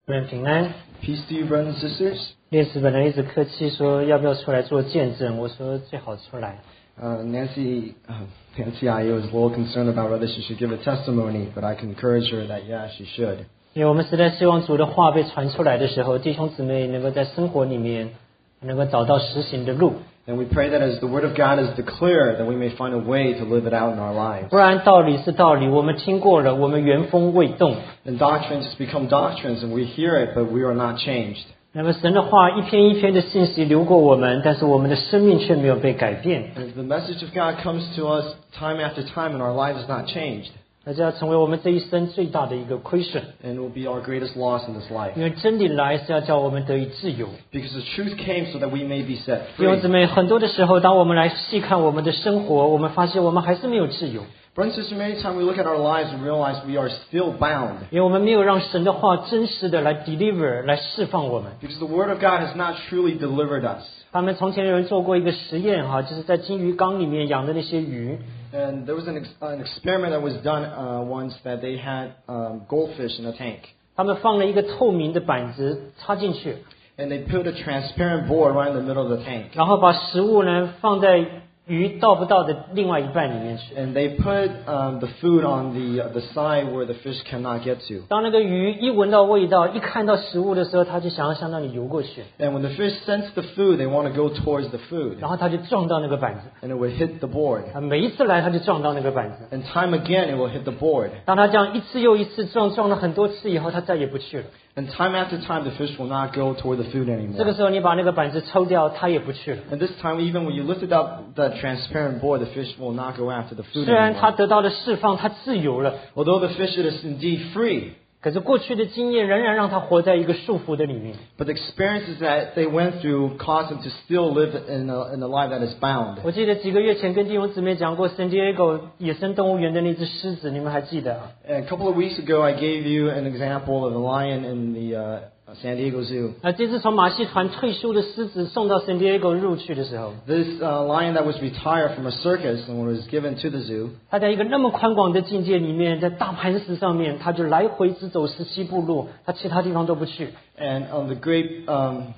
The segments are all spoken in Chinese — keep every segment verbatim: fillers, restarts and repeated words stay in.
你们平安。 Peace to you, brothers and sisters. 列子本来一直客气说要不要出来做见证，我说最好出来。 Uh, Nancy, uh, Nancy I was a little concerned about whether she should give a testimony, but I can encourage her that yeah, she should. 因为我们实在希望主的话被传出来的时候，弟兄姊妹能够在生活里面能够找到实行的路。 And we pray that as the Word of God is declared, that we may find a way to live it out in our lives. 不然道理是道理，我们听过了，我们原封未动。 And doctrines just become doctrines, and we hear it, but we are not changed. 那么神的话一篇一篇的信息流过我们，但是我们的生命却没有被改变。 And the message of God comes to us time after time, and our lives is not changed. 那这要成为我们这一生最大的一个亏损。 And it will be our greatest loss in this life. 因为真理来是要叫我们得以自由。 Because the truth came so that we may be set 弟兄姊 free. 妹，很多的时候，当我们来细看我们的生活，我们发现我们还是没有自由。 Brothers and sisters, many times we look at our lives and realize we are still bound. 因为我们没有让神的话真实的来 deliver 来释放我们。 Because the Word of God has not truly delivered us. 他们从前有人做过一个实验哈，就是在金鱼缸里面养的那些鱼。 And there was an, ex- an experiment that was done uh, once that they had um, goldfish in a tank. 他们放了一个透明的板子插进去， And they put a transparent board right in the middle of the tank. 然后把食物呢放在鱼到不到的另外一半里面去。 And they put um, the food on the, uh, the side where the fish cannot get to. 当那个鱼一闻到味道，一看到食物的时候，它就想要向那里游过去， And when the fish sense the food, they want to go towards the food. 然后它就撞到那个板子。 And it would hit the board. 啊，每一次来它就撞到那个板子。 And time again, it will hit the board. 当它这样一次又一次撞撞了很多次以后，它再也不去了。 And time after time, the fish will not go toward the food 这个 anymore. 时候你把那个板子抽掉，它也不去了。 And this time, even when you lifted up the transparent board, the fish will not go after the food 虽然它 anymore. 得到了释放，它自由了， Although the fish is indeed free, 可是过去的经验仍然让它活在一个束缚的里面。 but the experiences that they went through caused them to still live in a, in a life that is bound. 我记得几个月前跟弟兄姊妹讲过 San Diego 野生动物园的那只狮子，你们还记得啊？ And a couple of weeks ago, I gave you an example of a lion in the uh, San Diego Zoo. 啊，这只从马戏团退休的狮子送到 San Diego 入去的时候， This uh, lion that was retired from a circus and was given to the zoo, 它在一个那么宽广的境界里面，在大磐石上面，它就来回只走十七步路，它其他地方都不去。 and on the great um,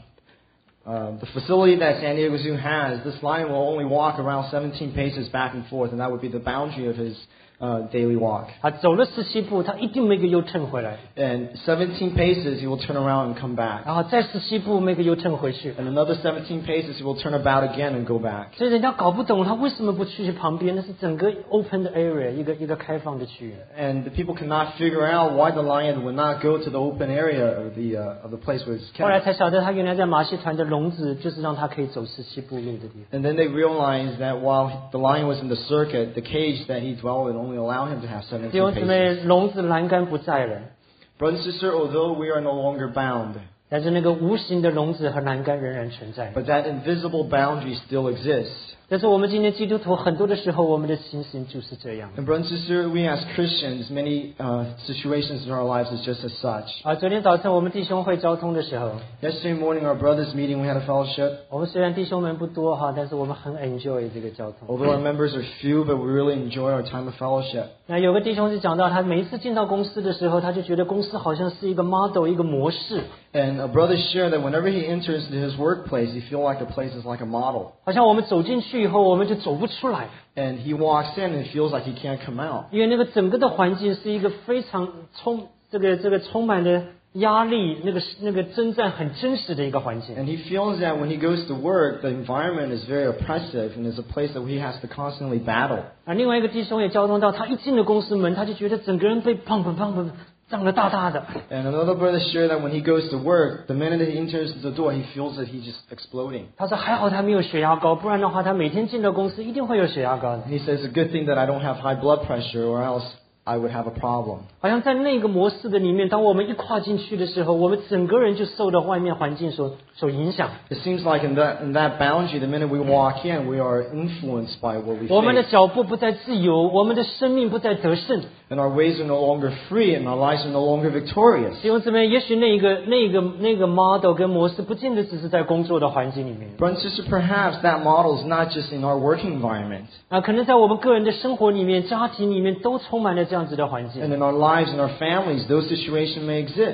uh, the facility that San Diego Zoo has, this lion will only walk around seventeen paces back and forth, and that would be the boundary of his uh, daily walk. 它走了十七步，它一定 make a U-turn 回来， And seventeen paces, he will turn around and come back. 然后再十七步 make a U-turn 回去。 And another seventeen paces, he will turn about again and go back. 所以人家搞不懂他为什么不去旁边，那是整个 open 的 area， 一个一个开放的区域。 And the people cannot figure out why the lion would not go to the open area of the uh, of the place where it's 后来 kept. 才晓得，他原来在马戏团的笼子就是让他可以走十七步路的地方。 And then they realized that while the lion was in the circuit, the cage that he dwelled in only allowed him to have 弟 seventeen 兄姊妹， paces. 笼子栏杆不在了， Brother and sister, although we are no longer bound, 但是那个无形的笼子和栏杆仍然存在。 but that invisible boundary still exists. 但是我们今天基督徒很多的时候，我们的情形就是这样。 And brother and sister, we as Christians, many uh, situations in our lives is just as such. 啊，昨天早晨我们弟兄会交通的时候， Yesterday morning, our brothers meeting, we had a fellowship. 我们虽然弟兄们不多哈，但是我们很 enjoy 这个交通。 Although our members are few, but we really enjoy our time of fellowship. 那有个弟兄是讲到，他每一次进到公司的时候，他就觉得公司好像是一个 model， 一个模式， And a brother shared that whenever he enters into his workplace, he feels like the place is like a model. 好像我们走进去以后，我们就走不出来。 And he walks in and feels like he can't come out. 因为那个整个的环境是一个非常充这个这个充满了压力，那个那个征战很真实的一个环境。 And he feels that when he goes to work, the environment is very oppressive and is a place that he has to constantly battle. 啊，另外一个弟兄也交通到，他一进了公司门，他就觉得整个人被砰砰砰砰胀得大大的。 And another brother shared that when he goes to work, the minute he enters the door, he feels that he's just exploding. 他说还好他没有血压高，不然的话他每天进到公司一定会有血压高的。 And he says, it's a good thing that I don't have high blood pressure or else I would have a problem. 好像在那个模式的里面，当我们一跨进去的时候，我们整个人就受到外面环境所所影响。 It seems like in that, in that boundary, the minute we walk in, we are influenced by what we 我们的 face. 脚步不再自由，我们的生命不再得胜。 And our ways are no longer free and our lives are no longer victorious. 弟兄姊妹，也许那个那个那个 model 跟模式，不见得只是在工作的环境里面 Brother and sister, perhaps that model is not just in our working environment. 啊，可能在我们个人的生活里面、家庭里面都充满了这样子的环境。 And in our lives and our families, those situations may exist.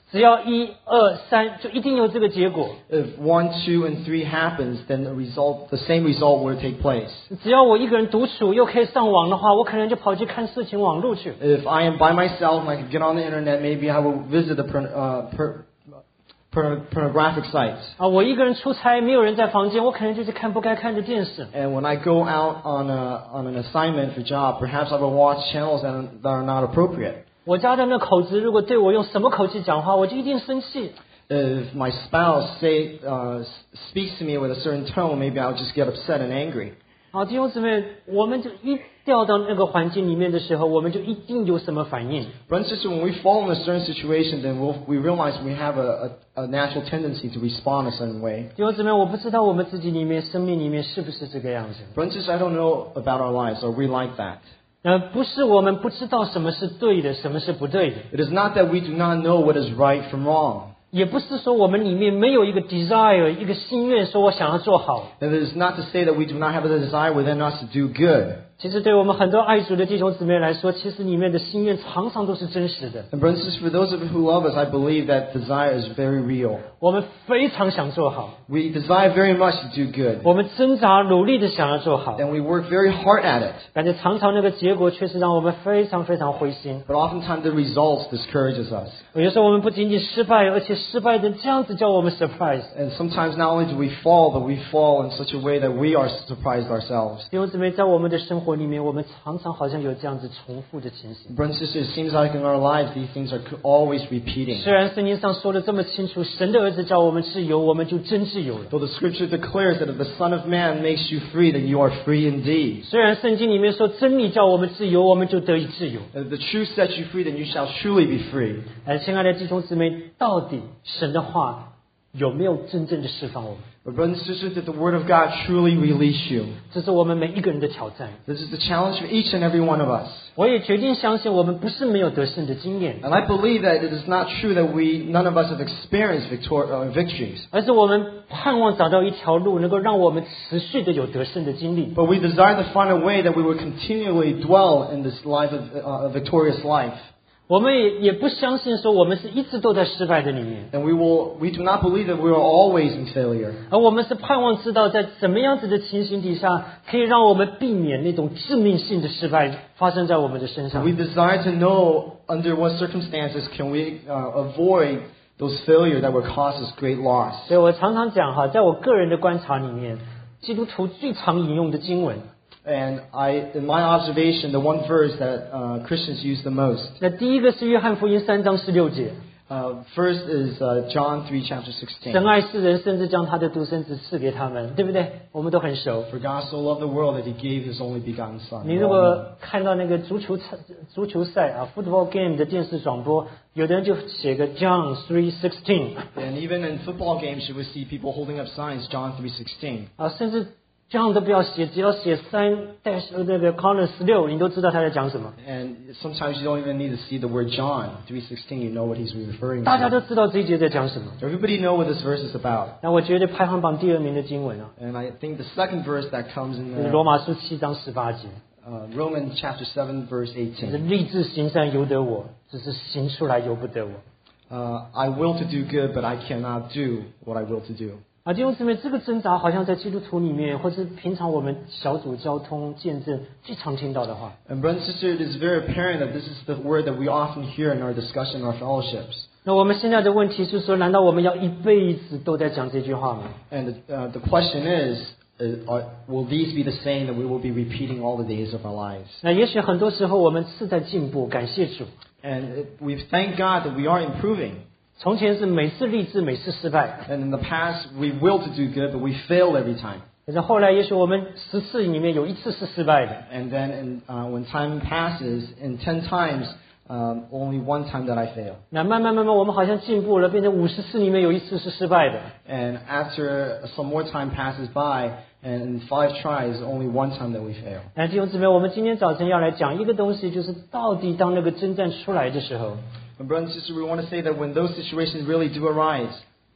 只要一二三，就一定有这个结果。 If one, two, and three happens, then the result, the same result will take place. 只要我一个人独处又可以上网的话，我可能就跑去看色情网路去。 If I am by myself and I can get on the internet, maybe I will visit the porn- uh, per- porn- pornographic sites. 啊，我一个人出差，没有人在房间，我可能就去看不该看的电视。 And when I go out on a, on an assignment for job, perhaps I will watch channels that are, that are not appropriate. 我家的那口子如果对我用什么口气讲话，我就一定生气。 If my spouse say uh, speaks to me with a certain tone, maybe I'll just get upset and angry. 好，弟兄姊妹，我们就一掉到那个环境里面的时候，我们就一定有什么反应。 Brother and sister, when we fall in a certain situation, then we'll, we realize we have a, a, a natural tendency to respond a certain way. 弟兄姊妹，我不知道我们自己里面生命里面是不是这个样子。 Brother and sister, I don't know about our lives. Are we like that? 呃，不是我们不知道什么是对的，什么是不对的， It is not that we do not know what is right from wrong. 也不是说我们里面没有一个 desire， 一个心愿，说我想要做好。 And it is not to say that we do not have a desire within us to do good. 其实对我们很多爱主的弟兄姊妹来说，其实里面的心愿常常都是真实的。 And brothers and sisters, for those of you who love us, I believe that desire is very real. 我们非常想做好， We desire very much to do good. 我们挣扎努力的想要做好， And we work very hard at it. 感觉常常那个结果却是让我们非常非常灰心。 But oftentimes the results discourages us. 有时候我们不仅仅失败，而且失败的这样子叫我们 surprise。 And sometimes not only do we fall, but we fall in such a way that we are surprised ourselves. 弟兄姊妹，在我们的生活里面，我们常常好像有这样子重复的情形。 Brothers and sisters, it seems like in our lives these things are always repeating. 虽然圣经上说的这么清楚，神的儿子叫我们自由，我们就真自由了。 Though the scripture declares that if the Son of Man makes you free, then you are free indeed. 虽然圣经里面说真理叫我们自由，我们就得以自由。 If the truth sets you free, then you shall truly be free. 哎，亲爱的弟兄姊妹，到底神的话有没有真正的释放我们？ But brothers and sisters, did the Word of God truly release you? 这是我们每一个人的挑战。 This is the challenge for each and every one of us. 我也决定相信，我们不是没有得胜的经验， And I believe that it is not true that we, none of us have experienced victor, uh, victories. 而是我们盼望找到一条路，能够让我们持续的有得胜的经历。 But we desire to find a way that we will continually dwell in this life of uh, a victorious life. 我们也也不相信说我们是一直都在失败的里面， And we will, we do not believe that we are always in failure. 而我们是盼望知道在怎么样子的情形底下，可以让我们避免那种致命性的失败发生在我们的身上 We。desire to know under what circumstances can we uh, avoid those failures that will cause us great loss. 所以我常常讲哈，在我个人的观察里面，基督徒最常引用的经文， And I, in my observation, the one verse that uh, Christians use the most. 那第一个是约翰福音三章十六节， Uh, first is uh, John three, chapter sixteen. 神爱世人，甚至将他的独生子赐给他们，对不对？我们都很熟。 For God so loved the world that He gave His only begotten Son. 你如果看到那个足球赛足球赛啊 ，football game 的电视转播，有的人就写个 John three sixteen And even in football games, you would see people holding up signs, John three sixteen. 啊，甚至 John 都不要写，只要写三 dash 那个 colon 十六，你都知道他在讲什么。 And sometimes you don't even need to see the word John three sixteen. You know what He's referring 大家 to. 都知道这一节在讲什么。 Everybody know what this verse is about. 那我觉得排行榜第二名的经文啊， And I think the second verse that comes in 就是 the, 罗马书七章十八节， uh, Romans chapter seven, verse 就是 eighteen. 立志行善由得我，只是行出来由不得我。 Uh, I will to do good, but I cannot do what I will to do. 啊，弟兄姊妹，这个挣扎好像在基督徒里面，或是平常我们小组交通见证最常听到的话。 And brother and sister, it is very apparent that this is the word that we often hear in our discussion, our fellowships. 那我们现在的问题是说，难道我们要一辈子都在讲这句话吗？ And uh, the question is, uh, are, will these be the same that we will be repeating all the days of our lives? 那也许很多时候我们是在进步，感谢主。 And it, we thank God that we are improving. 从前是每次立志，每次失败， And in the past, we will to do good, but we fail every time. 可是后来也许我们十次里面有一次是失败的。 And then in, uh, when time passes, in ten times, um, only one time that I fail. 那慢慢慢慢，我们好像进步了，变成五十次里面有一次是失败的。 And after some more time passes by, and in five tries, only one time that we fail. 那弟兄姊妹，我们今天早晨要来讲一个东西，就是到底当那个征战出来的时候， And brothers and sisters, we want to say that when those situations really do arise,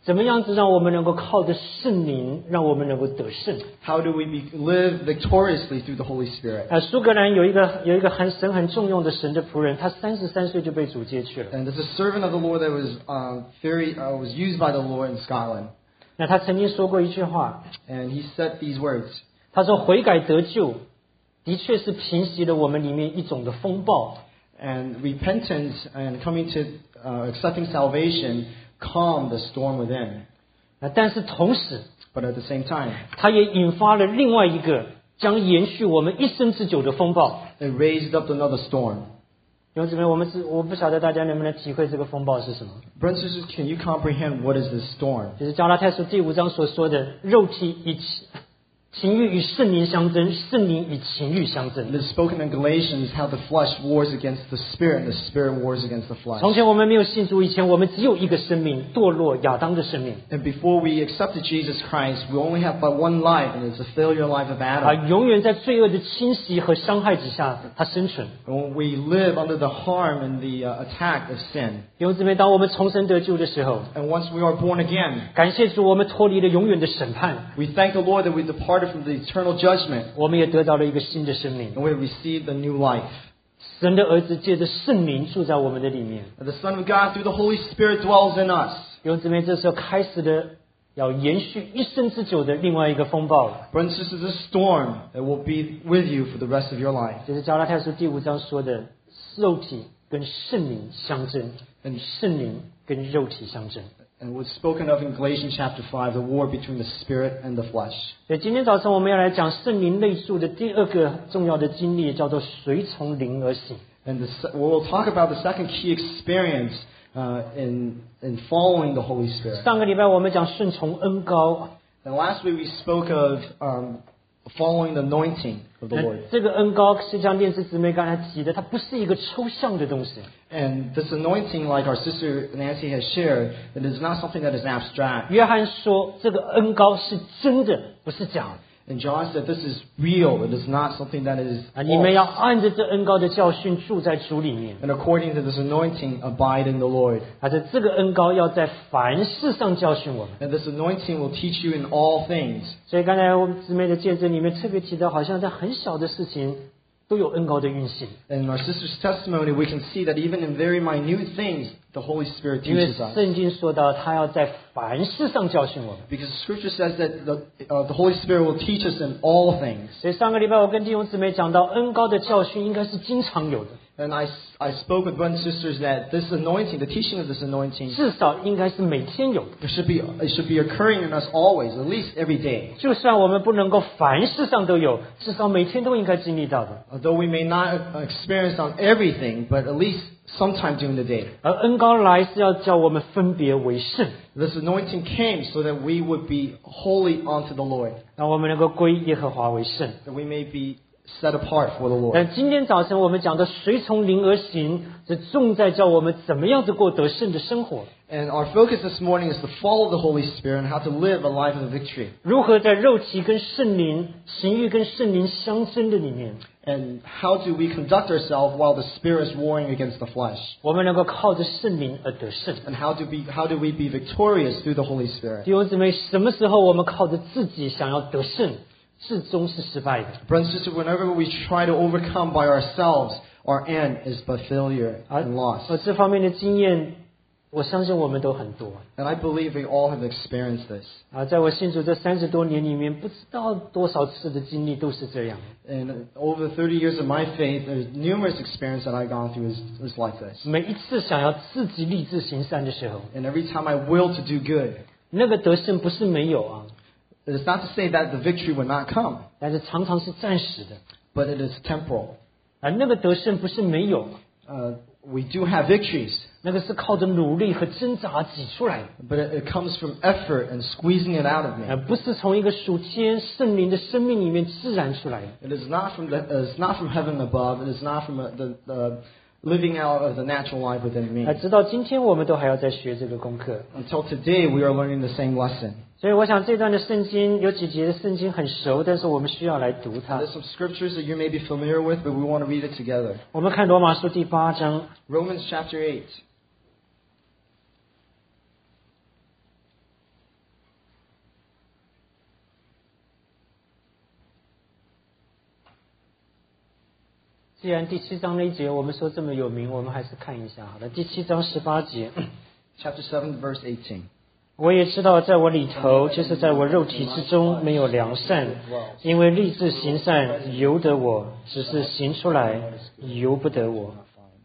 怎么样子让我们能够靠着圣灵，让我们能够得胜？ How do we be, live victoriously through the Holy Spirit? 呃，苏格兰有一个有一个很神很重用的神的仆人，他三十三岁就被主接去了。 And there's a servant of the Lord that was um, very uh, was used by the Lord in Scotland, 那他曾经说过一句话， and he said these words. 他说：“悔改得救，的确是平息了我们里面一种的风暴。 And repentance and coming to uh, accepting salvation calmed the storm within. 啊，但是同时， But at the same time, 它也引发了另外一个将延续我们一生之久的风暴。 it raised up another storm. 弟兄姊妹，我们是我不晓得大家能不能体会这个风暴是什么？ Brothers and sisters, can you comprehend what is this storm? 就是加拉太书第五章所说的，肉体与情情欲与圣灵相争，圣灵与情欲相争。 It is spoken in Galatians how the flesh wars against the spirit and the spirit wars against the flesh. 从前我们没有信主以前，我们只有一个生命，堕落亚当的生命 And before we accepted Jesus Christ, we only have but one life, and it's a failure life of 啊， Adam. 永远在罪恶的侵袭和伤害之下，他生存。 And we live under the harm and the uh, attack of sin. 弟兄姊妹，当我们重生得救的时候， And once we are born again, 感谢主，我们脱离了永远的审判， we thank the Lord that we departed from the eternal judgment, 我们也得到了一个新的生命。 and we have received a new life. 神的儿子借着圣灵住在我们的里面。 And the Son of God, through the Holy Spirit, dwells in us. 弟兄姊妹，这时候开始了要延续一生之久的另外一个风暴了， Brothers and sisters, a storm that will be with you for the rest of your life. 就是加拉太书第五章说的，肉体跟圣灵相争，跟圣灵跟肉体相争。 And what's spoken of in Galatians chapter five, the war between the spirit and the flesh. 所以今天早晨我们要来讲圣灵内住的第二个重要的经历，叫做随从灵而行。 And the, se- we'll talk about the second key experience uh, in, in following the Holy Spirit. 上个礼拜我们讲顺从恩膏， And last week we spoke of um, following the anointing of the 那 Lord. 这个恩膏是像电视姊妹刚才提的，它不是一个抽象的东西， And this anointing, like our sister Nancy has shared, it is not something that is abstract. 约翰说这个恩膏是真的，不是假的。 And John said this is real. It is not something that is 啊，你们要 false. 按着这恩膏的教训住在主里面。 And according to this anointing, abide in the Lord. 啊，这这个恩膏要在凡事上教训我们。 And this anointing will teach you in all things. 所以刚才我们姊妹的见证里面特别提到，好像在很小的事情都有恩膏的运行， In our sister's testimony, we can see that even in very minute things, the Holy Spirit 因为 teaches us. 圣经说到他要在凡事上教训我们。 Because Scripture says that the, uh, the Holy Spirit will teach us in all things. 所以上个礼拜我跟弟兄姊妹讲到，恩膏的教训应该是经常有的， And I, I spoke with brothers and sisters that this anointing, the teaching of this anointing, 至少应该是每天有的。 it should be it should be occurring in us always, at least every day. 就算我们不能够凡事上都有，至少每天都应该经历到的。 Although we may not experience on everything, but at least sometime during the day. 而恩膏来是要叫我们分别为圣， This anointing came so that we would be holy unto the Lord, 让我们能够归耶和华为圣。 that we may be set apart for the Lord. 但今天早晨我们讲的随从灵而行，是重在教我们怎么样子过得胜的生活， And our focus this morning is to follow the Holy Spirit and how to live a life of victory. 如何在肉体跟圣灵、情欲跟圣灵相争的里面， And how do we conduct ourselves while the Spirit is warring against the flesh? 我们能够靠着圣灵而得胜。 And how do, be, how do we be victorious through the Holy Spirit? 弟兄姊妹，什么时候我们靠着自己想要得胜，至终是失败的。 Brothers and sisters, whenever we try to overcome by ourselves, our end is but failure 而 and loss. 而这方面的经验，我相信我们都很多。 And I believe we all have experienced this. 啊，在我信主这三十多年里面，不知道多少次的经历都是这样。 And over thirty years of my faith, there's numerous experiences that I've gone through is, is like this. 每一次想要自己立志行善的时候， And every time I will to do good, 那个得胜不是没有啊， it's not to say that the victory will not come, 但是常常是暂时的。 but it is temporal. 啊，那个得胜不是没有， Uh, we do have victories, 那个是靠着努力和挣扎挤出来的， but it, it comes from effort and squeezing it out of 而 me. 不是从一个属天圣灵的生命里面自然出来的。 It is not from the, it's not from heaven above. It is not from uh, the, the living out of the natural life within me. 啊，直到今天我们都还要在学这个功课。 Until today, we are learning the same lesson. 所以我想这段的圣经有几节的圣经很熟，但是我们需要来读它。 There's some scriptures that you may be familiar with, but we want to read it together. 我们看罗马书第八章， Romans chapter eight. 既然第七章那一节我们说这么有名，我们还是看一下好了。第七章十八节 Chapter seven, verse eighteen. 我也知道在我里头，就是在我肉体之中没有良善，因为立志行善由得我，只是行出来由不得我。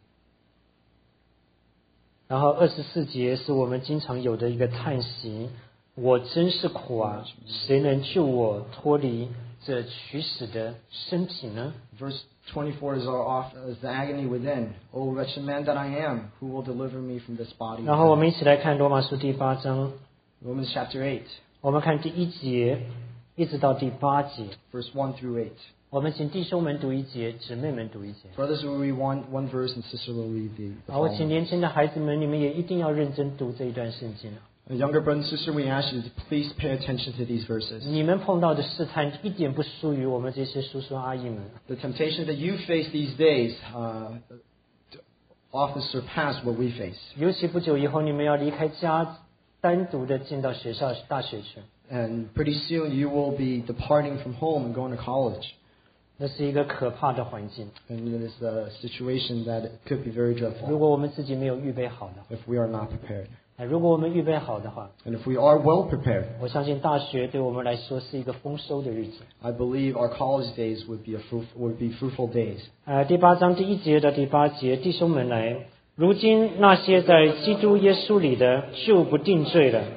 然后二十四节是我们经常有的一个叹息，我真是苦啊，谁能救我脱离这取死的身体呢？ Verse twenty-four is our off, is the agony within. O wretched man that I am, who will deliver me from this body? 然后我们一起来看罗马书第八章， Romans chapter eight, 我们看第一节一直到第八节， verse one through eight. 我们请弟兄们读一节，姊妹们读一节。 Brothers will read one, one verse and sister will read the, the 好，我请 following. 年轻的孩子们，你们也一定要认真读这一段圣经。 Uh, Younger brother and sister, we ask you to please pay attention to these verses. 你们碰到的试探一点不输于我们这些叔叔阿姨们。 The temptation that you face these days uh, often surpass what we face. 尤其不久以后，你们要离开家，单独的进到学校、大学去。 And pretty soon you will be departing from home and going to college. 那是一个可怕的环境。 And it is a situation that could be very 如 dreadful 果我们自己没有预备好的， if we are not prepared. 哎，如果我们预备好的话， And if we are well prepared, 我相信大学对我们来说是一个丰收的日子。 I believe our college days would be a fruit, would be fruitful days. 呃，第八章第一节到第八节，弟兄们来，如今那些在基督耶稣里的，就不定罪了。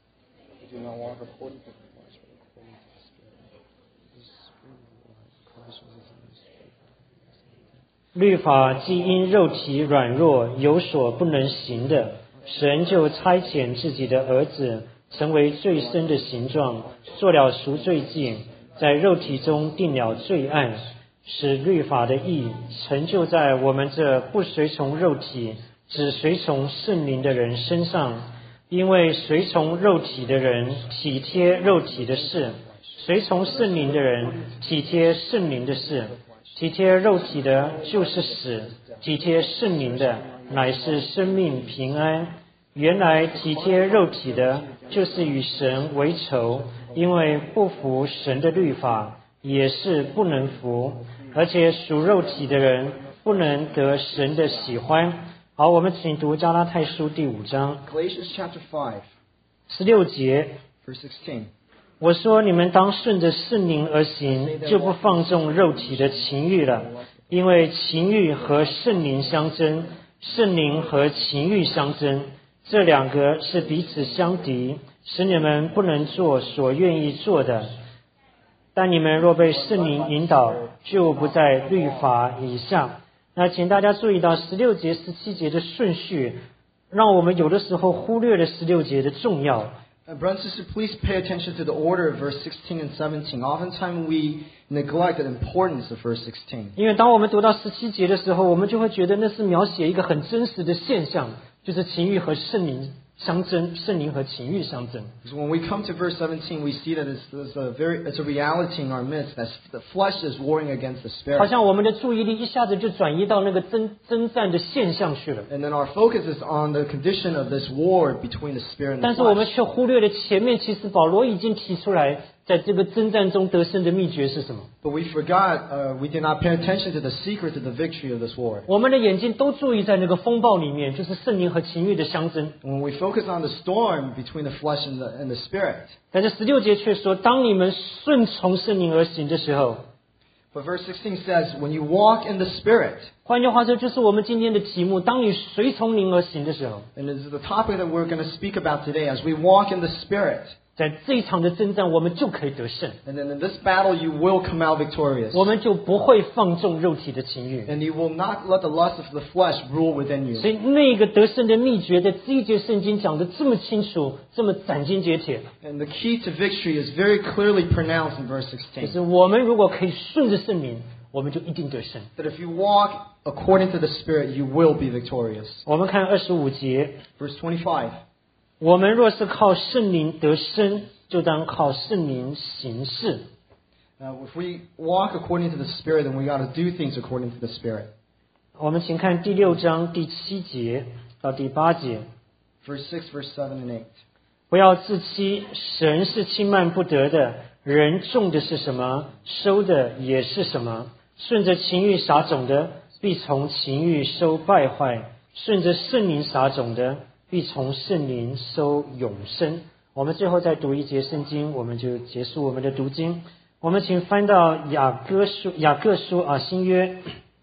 律法既因肉体软弱有所不能行的，神就差遣自己的儿子，成为最深的形状，做了赎罪祭，在肉体中定了罪案，使律法的义成就在我们这不随从肉体，只随从圣灵的人身上。因为随从肉体的人体贴肉体的事，随从圣灵的人体贴圣灵的事。体贴肉体的就是死，体贴圣灵的乃是生命平安。原来体贴肉体的，就是与神为仇，因为不服神的律法，也是不能服，而且属肉体的人不能得神的喜欢。好，我们请读加拉太书第五章 Galatians chapter five, 十六节。 verse sixteen. 我说你们当顺着圣灵而行，就不放纵肉体的情欲了，因为情欲和圣灵相争，圣灵和情欲相争，这两个是彼此相敌，使你们不能做所愿意做的。但你们若被圣灵引导，就不在律法以下。那请大家注意到十六节、十七节的顺序，让我们有的时候忽略了十六节的重要。 Uh, brothers and sisters, please pay attention to the order of verse sixteen and seventeen. Oftentimes we neglect the importance of verse sixteen. 因为当我们读到十七节的时候，我们就会觉得那是描写一个很真实的现象，就是情欲和圣灵相争，圣灵和情欲相争。 So when we come to verse seventeen, we see that it's, it's, a very, it's a reality in our midst that the flesh is warring against the 好 spirit. 像我们的注意力一下子就转移到那个征征战的现象去了， And then our focus is on the condition of this war between the spirit and 但 the 是我们 flesh. 却忽略了前面，其实保罗已经提出来，在这个征战中得胜的秘诀是什么？ But we forgot, uh, we did not pay attention to the secret to the victory of this war. 我们的眼睛都注意在那个风暴里面，就是圣灵和情欲的相争。 When we focus on the storm between the flesh and the, and the spirit. 但是十六节却说，当你们顺从圣灵而行的时候， But verse sixteen says, when you walk in the spirit, 换句话说，就是我们今天的题目：当你随从灵而行的时候， and this is the topic that we're going to speak about today, as we walk in the spirit. 在这一场的征战，我们就可以得胜， And then in this battle, you will come out victorious. 我们就不会放纵肉体的情欲。 And you will not let the lust of the flesh rule within 所 you. 以那个得胜的秘诀，在这一节圣经讲的这么清楚，这么斩钉截铁， And the key to victory is very clearly pronounced in verse 就 sixteen. 是我们如果可以顺着圣灵，我们就一定得胜。 That if you walk according to the spirit, you will be victorious. 我们看二十五节， Verse twenty-five. 我们若是靠圣灵得生，就当靠圣灵行事。 Now, if we walk according to the spirit, then we got to do things according to the spirit. 我们请看第六章第七节到第八节。 Verse six, verse seven, and eight. 不要自欺，神是轻慢不得的。人种的是什么，收的也是什么。 顺着情欲撒种的，必从情欲收败坏；顺着圣灵撒种的，必从圣灵收永生。我们最后再读一节圣经，我们就结束我们的读经。我们请翻到雅各书，雅各书啊，新约。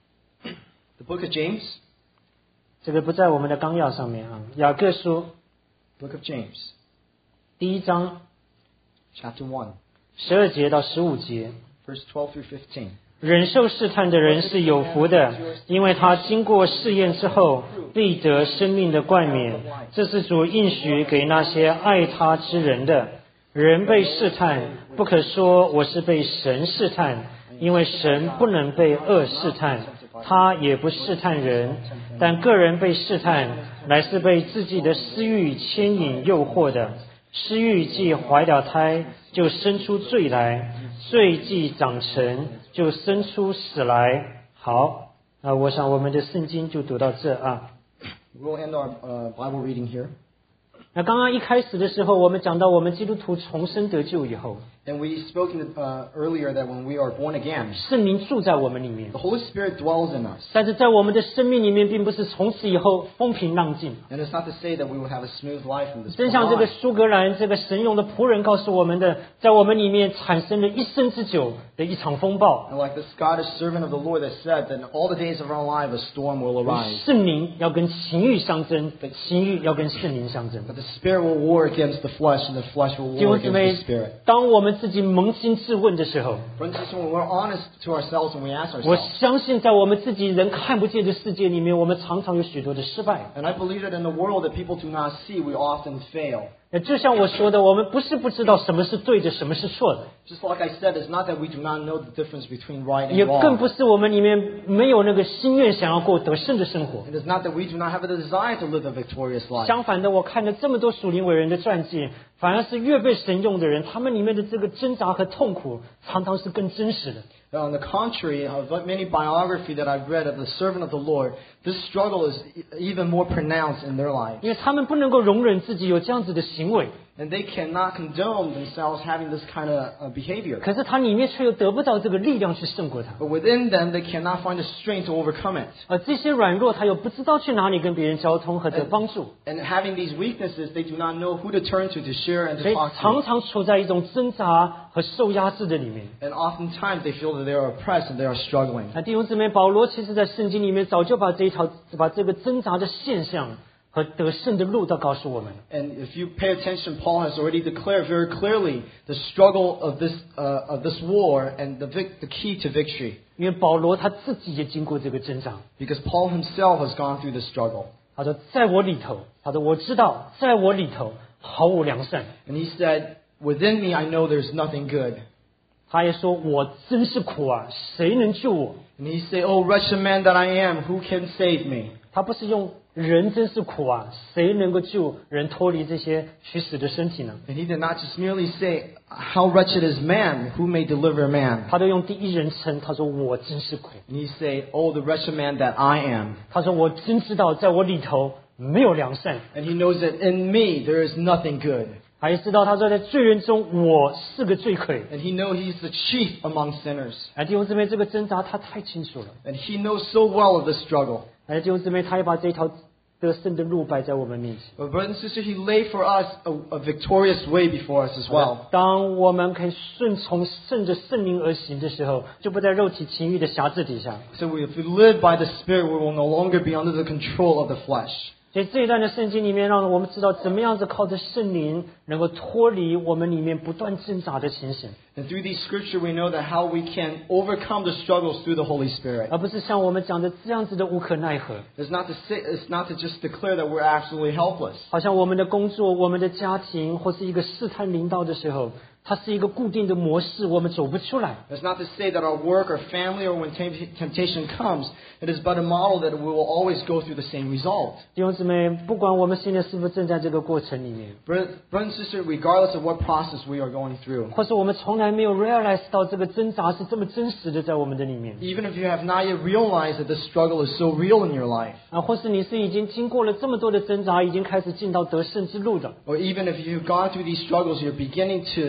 The book of James. 这个不在我们的纲要上面啊。雅各书 Book of James. 第一章 Chapter one. 十二节到十五节。 Verse twelve through fifteen. 忍受试探的人是有福的，因为他经过试验之后，必得生命的冠冕。这是主应许给那些爱他之人的。人被试探，不可说我是被神试探，因为神不能被恶试探，他也不试探人。但个人被试探，乃是被自己的私欲牵引诱惑的。私欲既怀了胎，就生出罪来；罪既长成，就生出死来。好，那我想我们的圣经就读到这啊。 We'll end our uh, Bible reading here. 那刚刚一开始的时候，我们讲到我们基督徒重生得救以后， And we spoke in the, uh, earlier that when we are born again, 圣灵住在我们里面 the。Holy Spirit dwells in us. 但是在我们的生命里面，并不是从此以后风平浪静。 And it's not to say that we will have a smooth life in this 真像这个 life. 苏格兰这个神用的仆人告诉我们的，在我们里面产生了一生之久的一场风暴。 And like the Scottish servant of the Lord that said that in all the days of our life a storm will arise. 圣灵要跟情欲相争，情欲要跟圣灵相争。 But the Spirit will war against the flesh and the flesh will 弟 war 兄姊 against 妹 the Spirit. 当我们自己扪心自问的时候， Friends, when we're honest to ourselves and we ask 我 ourselves, 相信在我们自己人看不见的世界里面，我们常常有许多的失败。 and I believe that in the world that people do not see, we often fail. 那就像我说的，我们不是不知道什么是对的，什么是错的， Just like I said, it's not that we do not know the difference between right 也 and 更 wrong. 不是我们里面没有那个心愿想要过得胜的生活。 It is not that we do not have a desire to live a victorious life. 相反的，我看了这么多属灵伟人的传记，反而是越被神用的人，他们里面的这个挣扎和痛苦，常常是更真实的。 On the contrary, of many biography that I've read of the servant of the Lord, this struggle is even more pronounced in their life. 因为他们不能够容忍自己有这样子的行为， And they cannot condone themselves having this kind of uh, behavior. 可是他里面却又得不到这个力量去胜过他。 But within them, they cannot find the strength to overcome it. 而这些软弱，他又不知道去哪里跟别人交通和得帮助， And having these weaknesses, they do not know who to turn to to share and 所 to 以 talk 常 to. 常处在一种挣扎和受压制的里面。 And oftentimes they feel that they are oppressed and they are struggling. 那弟兄姊妹，保罗其实在圣经里面早就把这一条，把这个挣扎的现象和得胜的路都告诉我们。 And if you pay attention, Paul has already declared very clearly the struggle of this uh, of this war and the vic- the key to victory. 因为保罗他自己也经过这个挣扎。 Because Paul himself has gone through this struggle. 他说，在我里头，他说我知道，在我里头毫无良善。 And he said, "Within me, I know there's nothing good." 他也说，我真是苦啊，谁能救我？ And he said, "Oh, wretched man that I am, who can save me?" 他不是用人真是苦啊，谁能够救人脱离这些虚死的身体呢？ And he did not just merely say, "How wretched is man, who may deliver man?" 他都用第一人称，他说我真是苦。 And he said, "Oh, the wretched man that I am." 他说我真知道，在我里头没有良善。 And he knows that in me there is nothing good. 他也知道，他说在罪人中我是个罪魁。 And he knows he's the chief among sinners. 哎，弟兄姊妹，这个挣扎他太清楚了。 And he knows so well of this struggle. 哎，弟兄姊妹，他也把这条得胜的路摆在我们面前。 But brothers and sisters, he laid for us a, a victorious way before us as well. 当我们可以顺从顺着圣灵而行的时候，就不在肉体情欲的辖制底下。 So if we live by the Spirit, we will no longer be under the control of the flesh. 所以这一段的圣经里面，让我们知道怎么样子靠着圣灵，能够脱离我们里面不断挣扎的情形， And through these scripture, we know that how we can overcome the struggles through the Holy Spirit. 而不是像我们讲的这样子的无可奈何。 It's not to say, it's not to just declare that we're absolutely helpless. 好像我们的工作、我们的家庭，或是一个试探临到的时候，它是一个固定的模式，我们走不出来。 It's not to say that our work or family or when temp- temptation comes, it is but a model that we will always go through the same result. 弟兄姊妹，不管我们现在是不是正在这个过程里面， Brother and sister, regardless of what process we are going through, 或是我们从来没有 realize 到这个挣扎是这么真实的在我们的里面， even if you have not yet realized that this struggle is so real in your life, 啊，或是你是已经经过了这么多的挣扎，已经开始进到得胜之路的， or even if you've gone through these struggles, you're beginning to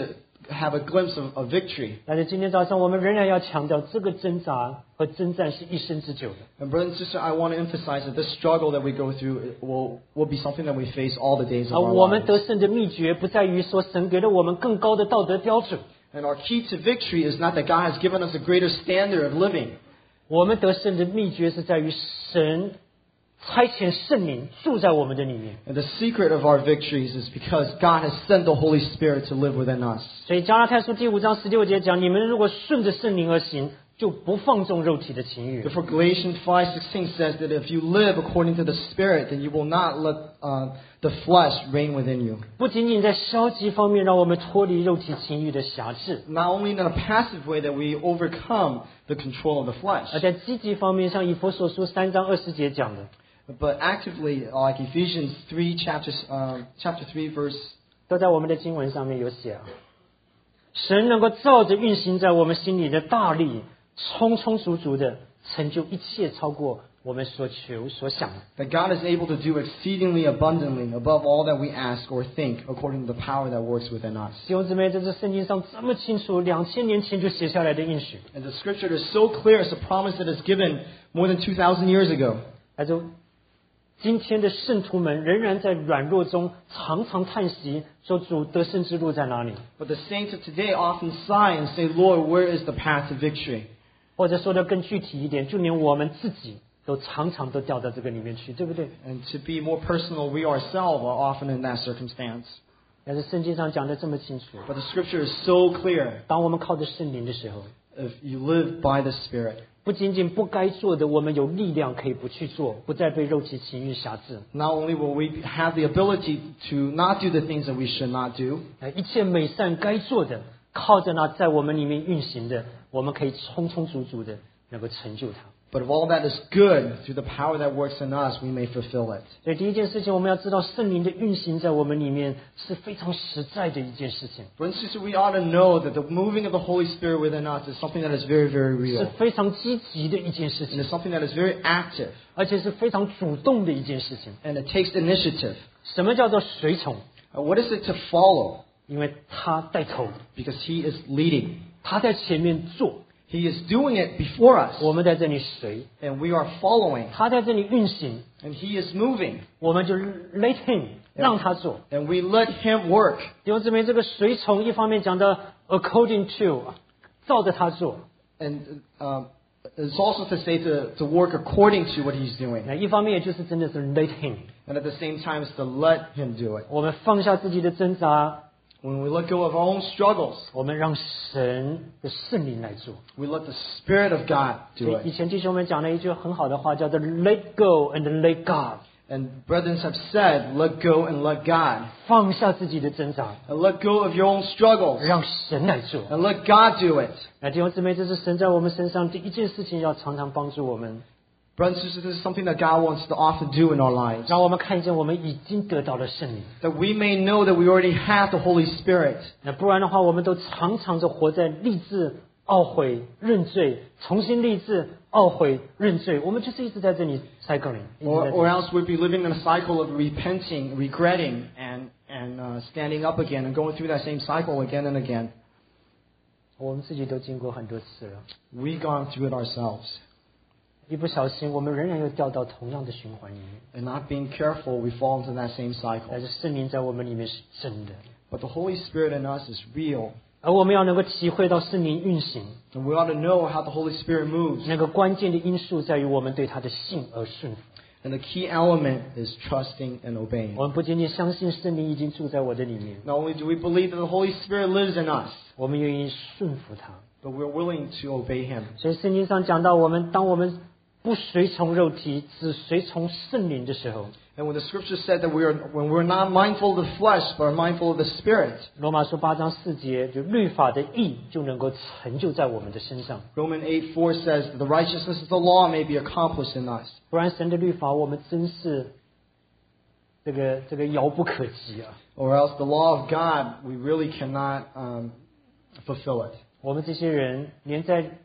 have a glimpse of, of victory. 但是今天早上我们仍然要强调，这个挣扎和征战是一生之久的。 And brother and sister, I want to emphasize that this struggle that we go through will, will be something that we face all the days of 而 our 我们 lives. 得胜的秘诀不在于说神给了我们更高的道德标准， And our key to victory is not that God has given us a greater standard of living. 我们得胜的秘诀是在于神差遣圣灵住在我们的里面。 And the secret of our victories is because God has sent the Holy Spirit to live within us. 所以加拉太书第五章十六节讲：你们如果顺着圣灵而行，就不放纵肉体的情欲。 Therefore, Galatians five sixteen says that if you live according to the Spirit, then you will not let uh, the flesh reign within you. 不仅仅在消极方面让我们脱离肉体情欲的辖制， Not only in a passive way that we overcome the control of the flesh, 而在积极方面，像以弗所书三章二十节讲的， but actively, like Ephesians three chapters, uh, chapter three verse. 都在我们的经文上面有写啊。神能够照着运行在我们心里的大力，充充足足的成就一切，超过我们所求所想的。 That God is able to do exceedingly abundantly above all that we ask or think, according to the power that works within us. 弟兄姊妹，这是圣经上这么清楚，两千年前就写下来的应许。 And the scripture is so clear, it's a promise that is given more than two thousand years ago. 但是今天的圣徒们仍然在软弱中常常叹息，说主得胜之路在哪里？ But the saints of today often sigh and say, Lord, where is the path to victory? 或者说的更具体一点，就连我们自己都常常都掉到这个里面去，对不对？ And to be more personal, we ourselves are often in that circumstance. 但是圣经上讲的这么清楚， But the scripture is so clear. 当我们靠着圣灵的时候， If you live by the Spirit, 不仅仅不该做的，我们有力量可以不去做，不再被肉体情欲辖制。 not only will we have the ability to not do the things that we should not do, 呃一切美善该做的，靠着那在我们里面运行的，我们可以充充足足的能够成就它。 but if all that is good, through the power that works in us, we may fulfill it. 所以第一件事情，我们要知道圣灵的运行在我们里面是非常实在的一件事情， For instance, we ought to know that the moving of the Holy Spirit within us is something that is very, very 是 real. 非常积极的一件事 And 情， it's something that is very active. 而且是非常主动的一件事情。 And it takes initiative. 什么叫做随从？ Uh, What is it to follow? 因为他带头， Because He is leading. 他在前面做， He is doing it before us. 我们在这里随， And we are following. 他在这里运行， And He is moving. 我们就 let him 让他做。 And we let Him work. 弟兄姊妹，这个随从一方面讲的 according to， 照着他做； And um, it's also to say to, to work according to what He's doing. 那一方面也就是真的是 let him， And at the same time, it's to let Him do it. 我们放下自己的挣扎， When we let go of our own struggles, 我们让神的圣灵来做。 we let the Spirit of God 所 do 以以 it. 前弟兄们讲了一句很好的话，叫做 let go and let God， And brethren have said, let go and let God. 放下自己的挣扎， And let go of your own struggles. 让神来做。 And let God do it. 那弟兄姊妹，这是神在我们身上第一件事情，要常常帮助我们， Brothers and sisters, this is something that God wants to often do in our lives. 让我们看见我们已经得到了圣灵。 That we may know that we already have the Holy Spirit. 那不然的话，我们都常常就活在立志、懊悔、认罪，重新立志、懊悔、认罪，我们就是一直在这里 cycling， 一直 Or, 在这 or 里 else we'd be living in a cycle of repenting, regretting, and, and uh, standing up again and going through that same cycle again and again. 我们自己都经过很多次了， We've gone through it ourselves. 一不小心，我们仍然又掉到同样的循环里面。 And not being careful, we fall into that same 但 cycle. 是圣灵在我们里面是真的， But the Holy Spirit in us is real. 而我们要能够体会到圣灵运行， And we ought to know how the Holy Spirit moves. 那个关键的因素在于我们对他的信而顺服。 And the key element is trusting and obeying. 我们不仅仅相信圣灵已经住在我的里面， Not only do we believe that the Holy Spirit lives in us, 我们愿意顺服他。 but we're willing to obey Him. 所以圣经上讲到，我们当我们不随从肉体，只随从圣灵的时候， And when the Scripture said that we are, when we're not mindful of the flesh, but are mindful of the Spirit, 罗马书八章四节，就律法的义就能够成就在我们的身上。 Romans eight four says that the righteousness of the law may be accomplished in us. 不然神的律法，我们真是这个这个遥不可及啊！ Or else the law of God, we really cannot um, fulfill it. 我们这些人连在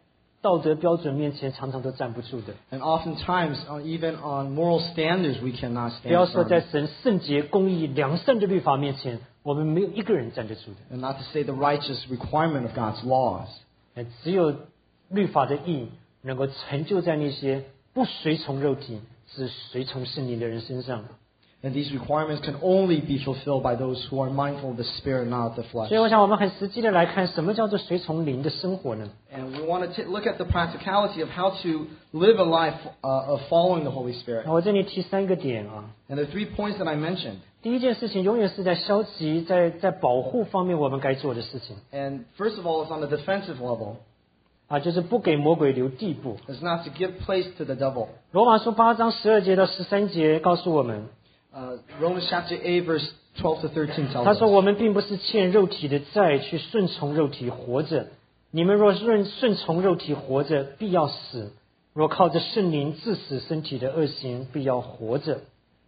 道德标准面前常常都站不住的。 And oftentimes, uh, even on moral standards, we cannot 不要 stand 说在 firm. 神圣洁、公义、良善的律法面前，我们没有一个人站得住的。 And not to say the righteous requirement of God's laws. 呃只有律法的义能够成就在那些不随从肉体、只随从圣灵的人身上。 And these requirements can only be fulfilled by those who are mindful of the Spirit, not of the flesh. 所以我想我们很实际的来看，什么叫做随从灵的生活呢？ And we want to t- look at the practicality of how to live a life uh, of following the Holy Spirit. 那我这里提三个点啊。 And the three points that I mentioned. 第一件事情永远是在消极、在在保护方面我们该做的事情 And first of all, it's on the defensive level. 啊，就是不给魔鬼留地步。 It's not to give place to the devil. 罗马书八章十二节到十三节告诉我们， Uh, Romans chapter eight, verse twelve to thirteen tells 他说 us. 我们并不是欠肉体的债，去顺从肉体活着。你们若顺顺从肉体活着，必要死；若靠着圣灵致死身体的恶行，必要活着。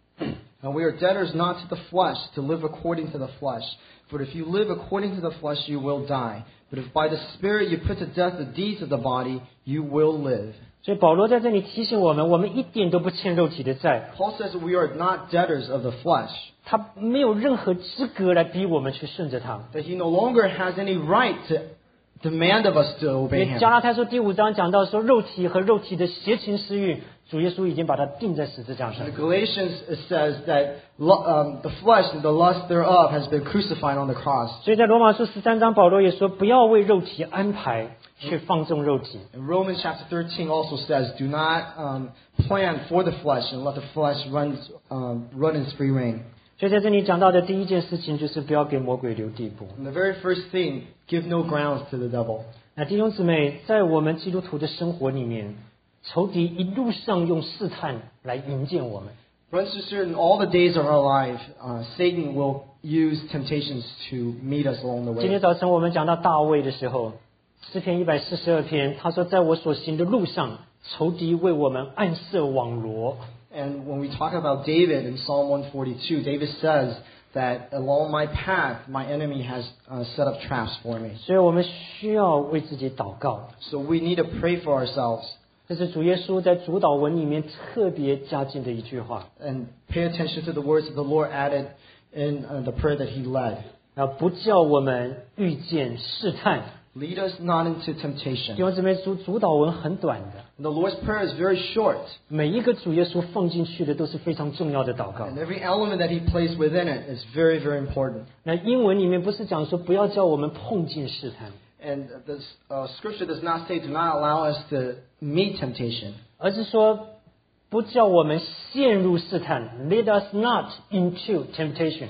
And we are debtors not to the flesh, to live according to the flesh. For if you live according to the flesh, you will die. But if by the Spirit you put to death the deeds of the body, you will live. 所以保罗在这里提醒我们，我们一点都不欠肉体的债， Paul says that we are not debtors of the flesh, 他没有任何资格来逼我们去顺着他。 that he no longer has any right to demand of us to 因 obey 为 him. 加拉太书第五章讲到说，肉体和肉体的邪情私欲，主耶稣已经把它钉在十字架上 In。Galatians, it says that lo- um, the flesh and the lust thereof has been crucified on the cross. 所以在罗马书十三章，保罗也说，不要为肉体安排，去放纵肉体。 And Romans chapter thirteen also says, do not um, plan for the flesh and let the flesh run, um, run its free reign. 所以在这里讲到的第一件事情，就是不要给魔鬼留地步。 And the very first thing, give no grounds to the devil. 那弟兄姊妹，在我们基督徒的生活里面，仇敌一路上用试探来迎接我们。 Brothers and sisters, in all the days of our life, uh, Satan will use temptations to meet us along the 今天 way. 早晨我们讲到大卫的时候，诗篇一百四十二篇，他说：“在我所行的路上，仇敌为我们暗设网罗。” And when we talk about David in Psalm one forty-two, David says that along my path, my enemy has uh, set up traps for me. 所以我们需要为自己祷告。 So we need to pray for ourselves 这是主耶稣在主祷文里面特别加进的一句话 and pay attention to the words that the Lord added in uh, the prayer that he led. 啊，不叫我们遇见试探。 Lead us not into 弟 temptation. 兄姊妹，主主祷文很短的， The Lord's Prayer is very short, 每一个主耶稣放进去的都是非常重要的祷告。 and every element that he placed within it is very, very important. 那英文里面不是讲说不要叫我们碰进试探， And the uh, scripture does not say do not allow us to meet temptation, 而是说不叫我们陷入试探 ，lead us not into temptation，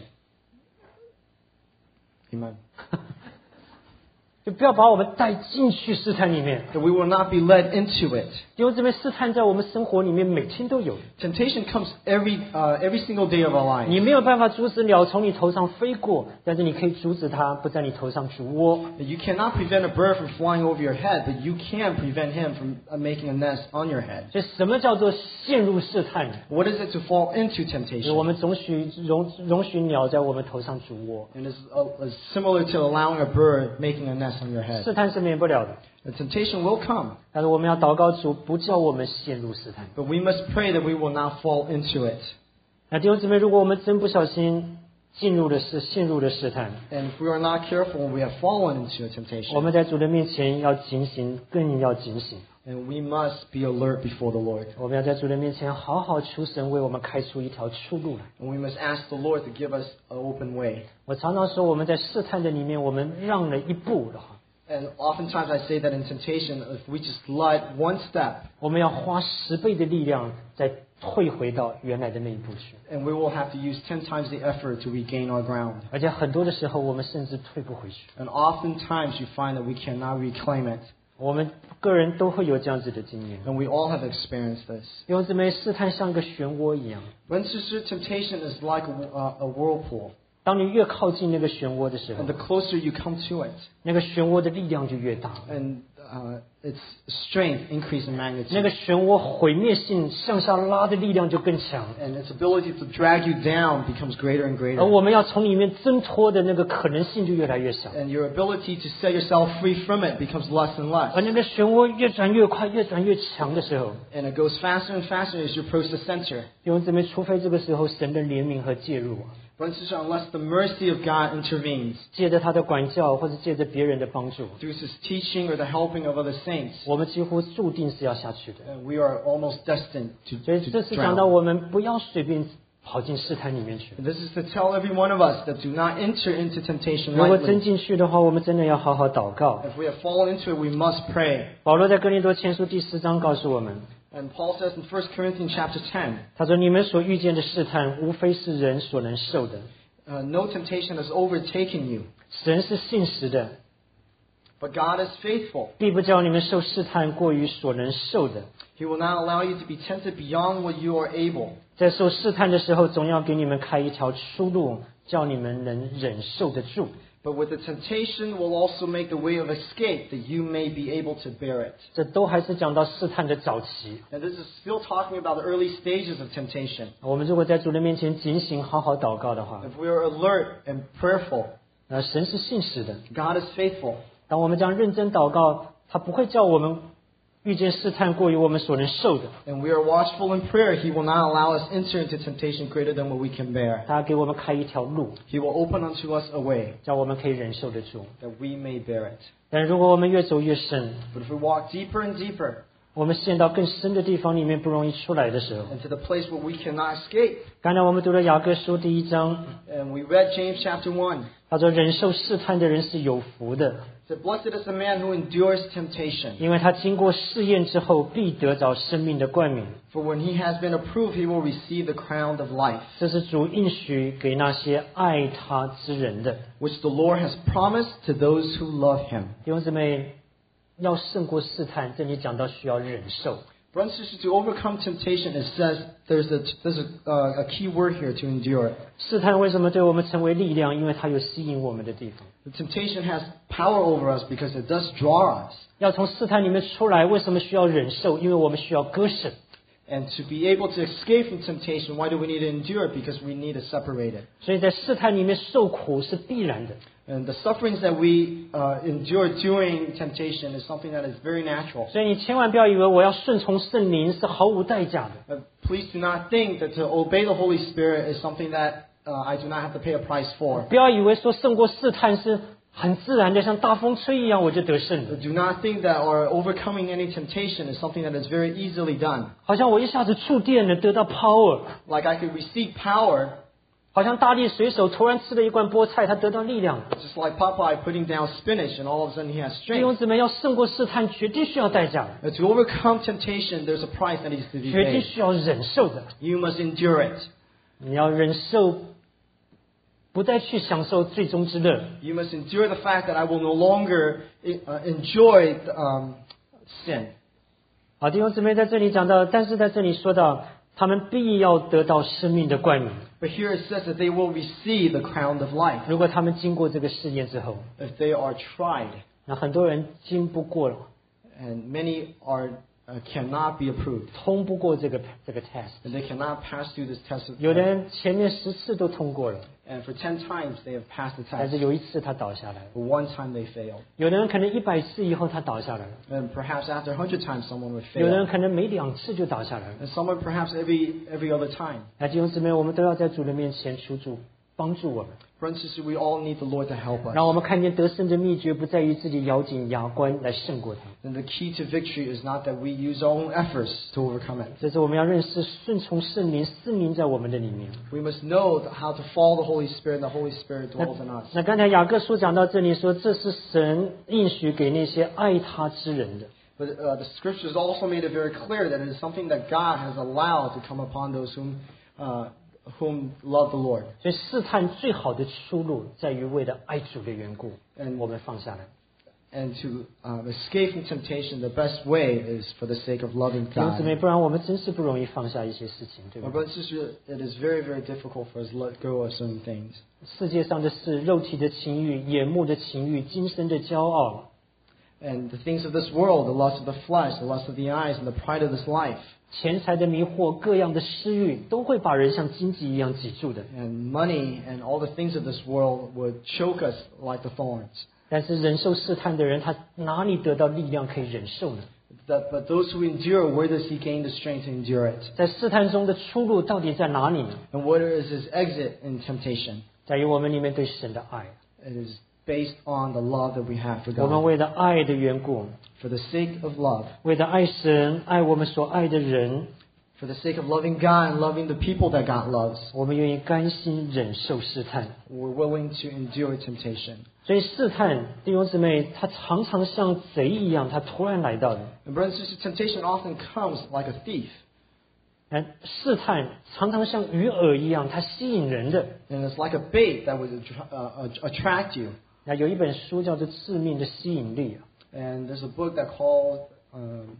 Amen. 就不要把我们带进去试探里面。 That we will not be led into it. 弟兄姊妹，试探在我们生活里面每天都有， Temptation comes every uh, every single day of our 你 life. 没有办法阻止鸟从你头上飞过，但是你可以阻止它不在你头上筑窝。 You cannot prevent a bird from flying over your head, but you can prevent him from uh, making a nest on your head. 所以，什么叫做陷入试探？ What is it to fall into 就是 temptation? 我们容许容容许鸟在我们头上筑窝， And it's, uh, it's similar to allowing a bird making a nest on your head. 试探是免不了的。 The temptation will come, 但是我们要祷告主，不叫我们陷入试探。 but we must pray that we will not fall into it. 那弟兄姊妹，如果我们真不小心进入了试陷入了试探， And if we are not careful, we have fallen into a 我 temptation. 们在主的面前要警醒，更要警醒。 And we must be alert before the Lord. 我们要在主的面前好好求神为我们开出一条出路来。 And we must ask the Lord to give us an open way. 我常常说，我们在试探的里面，我们让了一步的话， And oftentimes I say that in temptation, if we just let one step, 我们要花十倍的力量再退回到原来的那一步去。 and we will have to use ten times the effort to regain our ground. 而且很多的时候，我们甚至退不回去。 And oftentimes you find that we cannot reclaim it. 我们个人都会有这样子的经验。 And we all have experienced this. 弟兄姊妹，试探像个漩涡一样， When sister, temptation is like a, uh, a whirlpool. 当你越靠近那个漩涡的时候 And，the closer you come to it, 那个漩涡的力量就越大。 and uh, its strength increase in 那个 magnitude. 漩涡毁灭性向下拉的力量就更强， And its ability to drag you down becomes greater and 而 greater. 我们要从里面挣脱的那个可能性就越来越小， And your ability to set yourself free from it becomes less and 而 less. 那个漩涡越转越快，越转越强的时候， And it goes faster and faster as you approach the center. 弟兄姊妹，除非这个时候神的怜悯和介入， Brothers and sisters, unless the mercy of God intervenes 借着他的管教或者借着别人的帮助， through his teaching or the helping of other saints, 我们几乎注定是要下去的。 and we are almost destined to, 所以 to 这是讲到 drown. 我们不要随便跑进试探里面去。 And this is to tell every one of us that do not enter into temptation 如果真 lightly. 进去的话，我们真的要好好祷告。 If we have fallen into it, we must pray. 保罗在哥林多前书第四章告诉我们， And Paul says in First Corinthians chapter ten, 他说：“你们所遇见的试探，无非是人所能受的。 uh, no temptation has overtaken you, 神是信实的， but God is faithful. 必不叫你们受试探过于所能受的。 He will not allow you to be tempted beyond what you are able. 在受试探的时候，总要给你们开一条出路，叫你们能忍受得住。” But with the temptation will also make the way of escape that you may be able to bear it. 这都还是讲到试探的早期。 And this is still talking about the early stages of temptation. 我们如果在主的面前警醒、好好祷告的话， If we are alert and prayerful, 那神是信实的。 God is faithful. 当我们这样认真祷告，他不会叫我们遇见试探过于我们所能受的， And we are watchful in prayer. He will not allow us enter into temptation greater than what we can bear. 他给我们开一条路， He will open unto us a way 叫我们可以忍受得住。 that we may bear it. 但如果我们越走越深， But if we walk deeper and deeper 我们陷到更深的地方里面不容易出来的时候， into the place where we cannot escape, 刚才我们读了雅各书第一章， and we read James chapter one, 他说忍受试探的人是有福的， that blessed is the man who endures temptation. 因为他经过试验之后必得着生命的冠冕。 For when he has been approved, he will receive the crown of life, 这是主应许给那些爱他之人的。 which the Lord has promised to those who love him. 弟兄姊妹，要胜过试探，这里讲到需要忍受。 Brothers and sisters, to overcome temptation, it says there's a, there's a, uh, a key word here, to endure. 试探为什么对我们成为力量？因为它有吸引我们的地方。 The temptation has power over us because it does draw us. 要从试探里面出来，为什么需要忍受？因为我们需要割舍。 And to be able to escape from temptation, why do we need to endure it? Because we need to separate it. 所以在试探里面受苦是必然的。 And the sufferings that we uh, endure during temptation is something that is very natural. 所以你千万不要以为我要顺从圣灵是毫无代价的。 Uh, please do not think that to obey the Holy Spirit is something that uh, I do not have to pay a price for. 不要以为说胜过试探是很自然的，像大风吹一样我就得胜了。 Do not think that or overcoming any temptation is something that is very easily done. 好像我一下子触电了，得到 power。 Like I could receive power, 好像大力水手突然吃了一罐菠菜，他得到力量。 just like Popeye putting down spinach and all of a sudden he has 弟兄 strength. 姊妹，要胜过试探，绝对需要代价的， But to overcome temptation, there's a price that needs to be 绝对 paid. 需要忍受的。 You must endure it. 你要忍受，不再去享受最终之乐。 You must endure the fact that I will no longer uh, enjoy um, sin. 好，弟兄姊妹在这里讲到，但是在这里说到，他们必要得到生命的冠冕。 But here it says that they will receive the crown of life 如果他们经过这个试验之后， if they are tried. 那很多人经不过了， And many are uh, cannot be approved. 通不过这个这个 test。 And they cannot pass through this test. Of 有的人前面十次都通过了， And for ten times they have passed the 但 test. 是有一次他倒下来了。 But one time they failed. 有的人可能一百次以后他倒下来了， And perhaps after a hundred times someone would 有的人 fail. 可能每两次就倒下来了。 And someone perhaps every every other time. 那弟兄姊妹，我们都要在主的面前求主帮助我们， Brothers and sisters, we all need the Lord to help us. 让我们看见得胜的秘诀不在于自己咬紧牙关来胜过他， And the key to victory is not that we use our own efforts to overcome it. 这是我们要认识顺从圣灵，圣灵在我们的里面。 We must know how to follow the Holy Spirit, and the Holy Spirit dwells in us. 那刚才雅各书讲到这里说，这是神应许给那些爱他之人的。 But uh, the scriptures also made it very clear that it is something that God has allowed to come upon those whom uh, whom love the Lord. 所以试探最好的出路在于为了爱主的缘故， And 我们放下来。 And to um, escape from temptation, the best way is for the sake of loving 弟兄姊妹， God. 不然我们真是不容易放下一些事情，对 My 不对？ brothers and sisters, it is very, very difficult for us to let go of certain things. 世界上的事，肉体的情欲、眼目的情欲、今生的骄傲， And the things of this world, the lust of the flesh, the lust of the eyes, and the pride of this life. 钱财的迷惑，各样的私欲，都会把人像荆棘一样挤住的。 And money and all the things of this world would choke us like the thorns. 但是忍受试探的人，他哪里得到力量可以忍受呢？ That, but those who endure, where does he gain the strength to endure it? 在试探中的出路到底在哪里呢？ And what is his exit in temptation? 在于我们里面对神的爱。 It is based on the love that we have for 我们 God. 为了爱的缘故， For the sake of love. 为了爱神，爱我们所爱的人， For the sake of loving God and loving the people that God loves. 我们愿意甘心忍受试探。 We're willing to endure temptation. 所以试探，弟兄姊妹，他常常像贼一样，他突然来到的。 And brothers and sisters, temptation often comes like a thief. 那试探常常像鱼饵一样，它吸引人的。 And it's like a bait that would attra- uh, uh, attract you. 那有一本书叫做《致命的吸引力》。 And there's a book that called... Um,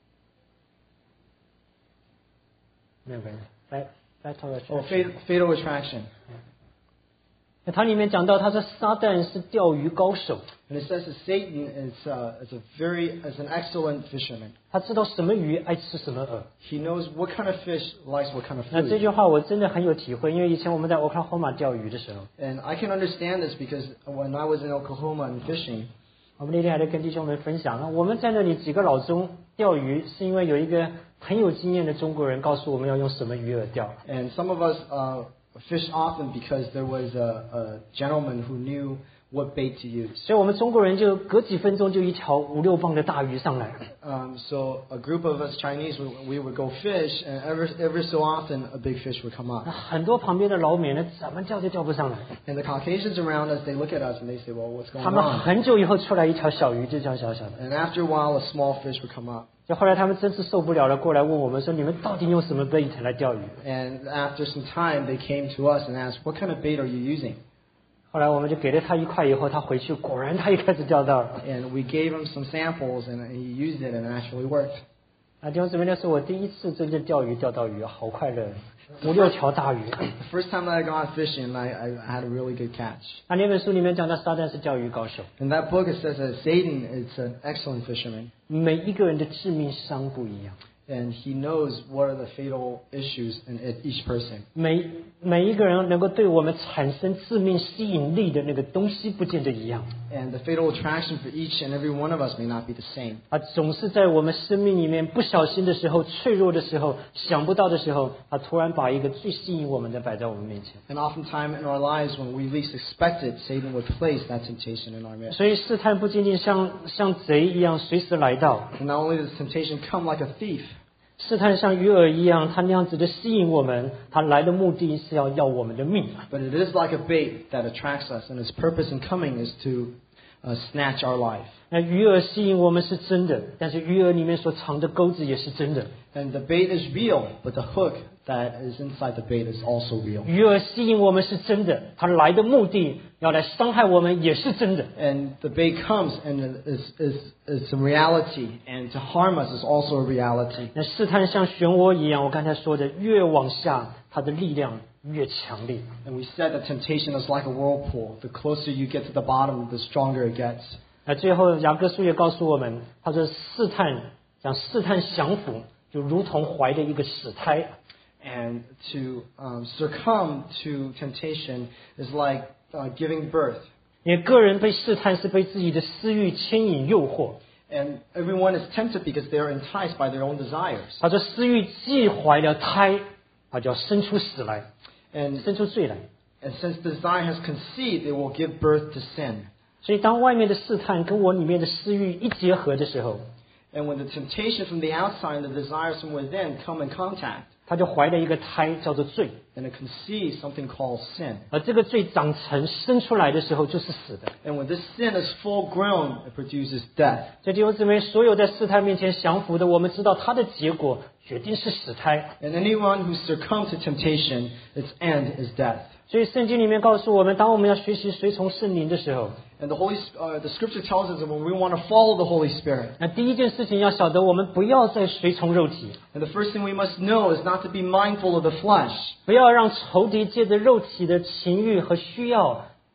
没有关系，Fatal oh, Attraction。 fatal, fatal Attraction. 那它里面讲到，他说撒旦是钓鱼高手， And it says that Satan is, uh, is, a very, is an excellent fisherman. 他知道什么鱼爱吃什么饵。 He knows what kind of fish likes what kind of 那这 food. 句话我真的很有体会，因为以前我们在 Oklahoma 钓鱼的时候， And I can understand this because when I was in Oklahoma and fishing, 我们那天还在跟弟兄们分享，那我们在那里几个老中钓鱼，是因为有一个很有经验的中国人告诉我们要用什么鱼饵钓。 and some of us uh, fish often because there was a, a gentleman who knew what bait to use. 所以我们中国人就隔几分钟就一条五六磅的大鱼上来。 Um, so a group of us Chinese, we, we would go fish, and every, every so often a big fish would come 那 up. 很多旁边的老美呢，怎么钓都钓不上来。 And the Caucasians around us, they look at us and they say, well, what's going 他们 on? 很久以后出来一条小鱼，就这样小小的。 And after a while, a small fish would come up. 就后来他们真是受不了了，过来问我们说：“你们到底用什么 bait 来钓鱼 And after some time, they came to us and asked, what kind of bait are you using?？” 后来我们就给了他一块，以后他回去果然他也开始钓到了。 And we gave him some samples, and he used it, and it actually worked. 啊，弟兄姊妹，那是我第一次真正钓鱼钓到鱼，好快乐，五六条大鱼。 The first time that I got fishing, I, I had a really good catch. 那那本书里面讲到撒旦是钓鱼高手， In that book, it says that Satan is an excellent fisherman, 每一个人的致命伤不一样， and he knows what are the fatal issues in each person. 每每一个人能够对我们产生致命吸引力的那个东西不见得一样。 And the fatal attraction for each and every one of us may not be the same. 啊，总是在我们生命里面不小心的时候、脆弱的时候、想不到的时候，他突然把一个最吸引我们的摆在我们面前。 And oftentimes in our lives, when we least expect it, Satan would place that temptation in our midst. 所以试探不仅仅像像贼一样随时来到， And not only does temptation come like a thief, 试探像鱼饵一样，它那样子的吸引我们，它来的目的是要要我们的命。 but it is like a bait that attracts us, and its purpose in coming is to uh, snatch our life. 那鱼饵吸引我们是真的，但是鱼饵里面所藏的钩子也是真的。 And the bait is real, but the hook that is inside the bait is also real. 鱼饵吸引我们是真的，它来的目的要来伤害我们也是真的。 And the bait comes and is is is a reality, and to harm us is also a reality. 那试探像漩涡一样，我刚才说的，越往下，它的力量越强烈。 And we said that temptation is like a whirlpool. The closer you get to the bottom, the stronger it gets. 那最后雅各书也告诉我们，他说试探，讲试探降服，就如同怀的一个死胎。 And to um, succumb to temptation is like uh, giving birth. 你个人被试探是被自己的私欲牵引诱惑。 And everyone is tempted because they are enticed by their own desires. 他说私欲既怀了胎，他就要生出死来， And, 生出罪来。 and since desire has conceived, it will give birth to sin. 所以当外面的试探跟我里面的私欲一结合的时候， And when the temptation from the outside and the desires from within come in contact, 他就怀了一个胎，叫做罪。 then it conceives something called sin. 而这个罪长成生出来的时候就是死的。 And when this sin is full grown, it produces death. 所以弟兄姊妹，所有在试探面前降服的，我们知道它的结果决定是死胎。 And anyone who succumbs to temptation, its end is death. 所以圣经里面告诉我们，当我们要学习随从圣灵的时候， And the Holy, uh, the Scripture tells us that when we want to follow the Holy Spirit, 那第一件事情要晓得，我们不要再随从肉体， and the first thing we must know is not to be mindful of the flesh, 不要让仇敌借着肉体的情欲和需要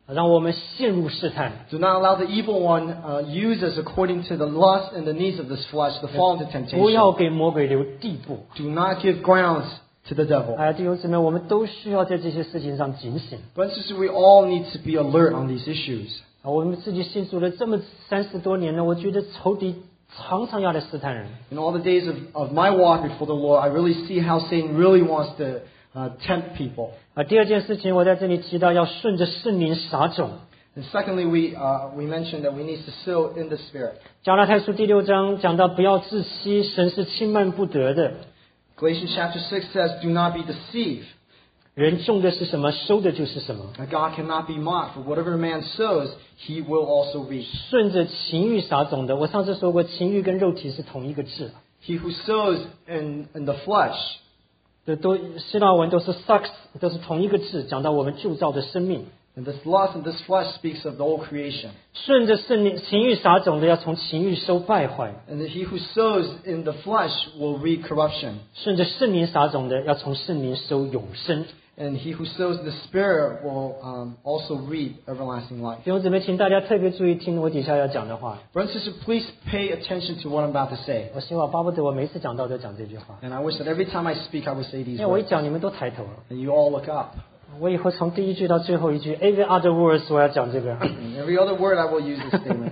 让我们陷入试探。 Do not allow the evil one uh, use us according to the lust and the needs of this flesh to fall into 不要 temptation. 给魔鬼留地步。 Do not give grounds to the devil. 哎，弟兄姊妹，我们都需要在这些事情上警醒。 Brothers and sisters, we all need to be alert on these issues. 啊，我们自己信主了这么三十多年了，我觉得仇敌常常要来试探人。 In all the days of, of my walk before the Lord, I really see how Satan really wants to uh, tempt people. 啊，第二件事情，我在这里提到要顺着圣灵撒种。 And secondly, we, uh, we mentioned that we need to sow in the Spirit. 加拉太书第六章讲到不要自欺，神是轻慢不得的。 Galatians chapter six says, do not be deceived. 人种的是什么，收的就是什么。 That God cannot be mocked. For whatever a man sows, he will also reap. 顺着情欲撒种的，我上次说过，情欲跟肉体是同一个字， He who sows in, in the flesh, 这都希腊文都是 sarx， 都是同一个字，讲到我们旧造的生命。 and this lust and this flesh speaks of the whole creation. 顺着圣灵情欲撒种的，要从情欲收败坏； And that he who sows in the flesh will reap corruption. 顺着圣灵撒种的，要从圣灵收永生。 And he who sows in the Spirit will um, also reap everlasting life. 弟兄姊妹，请大家特别注意听我底下要讲的话。 Brothers and sisters, please pay attention to what I'm about to say. 我希望巴不得我每一次讲到都讲这句话， And I wish that every time I speak, I would say 因 these 为我一 words. 讲你们都抬头了。 And you all look up. 我以后从第一句到最后一句 ，every other words 我要讲这个。 And every other word, I will use this statement.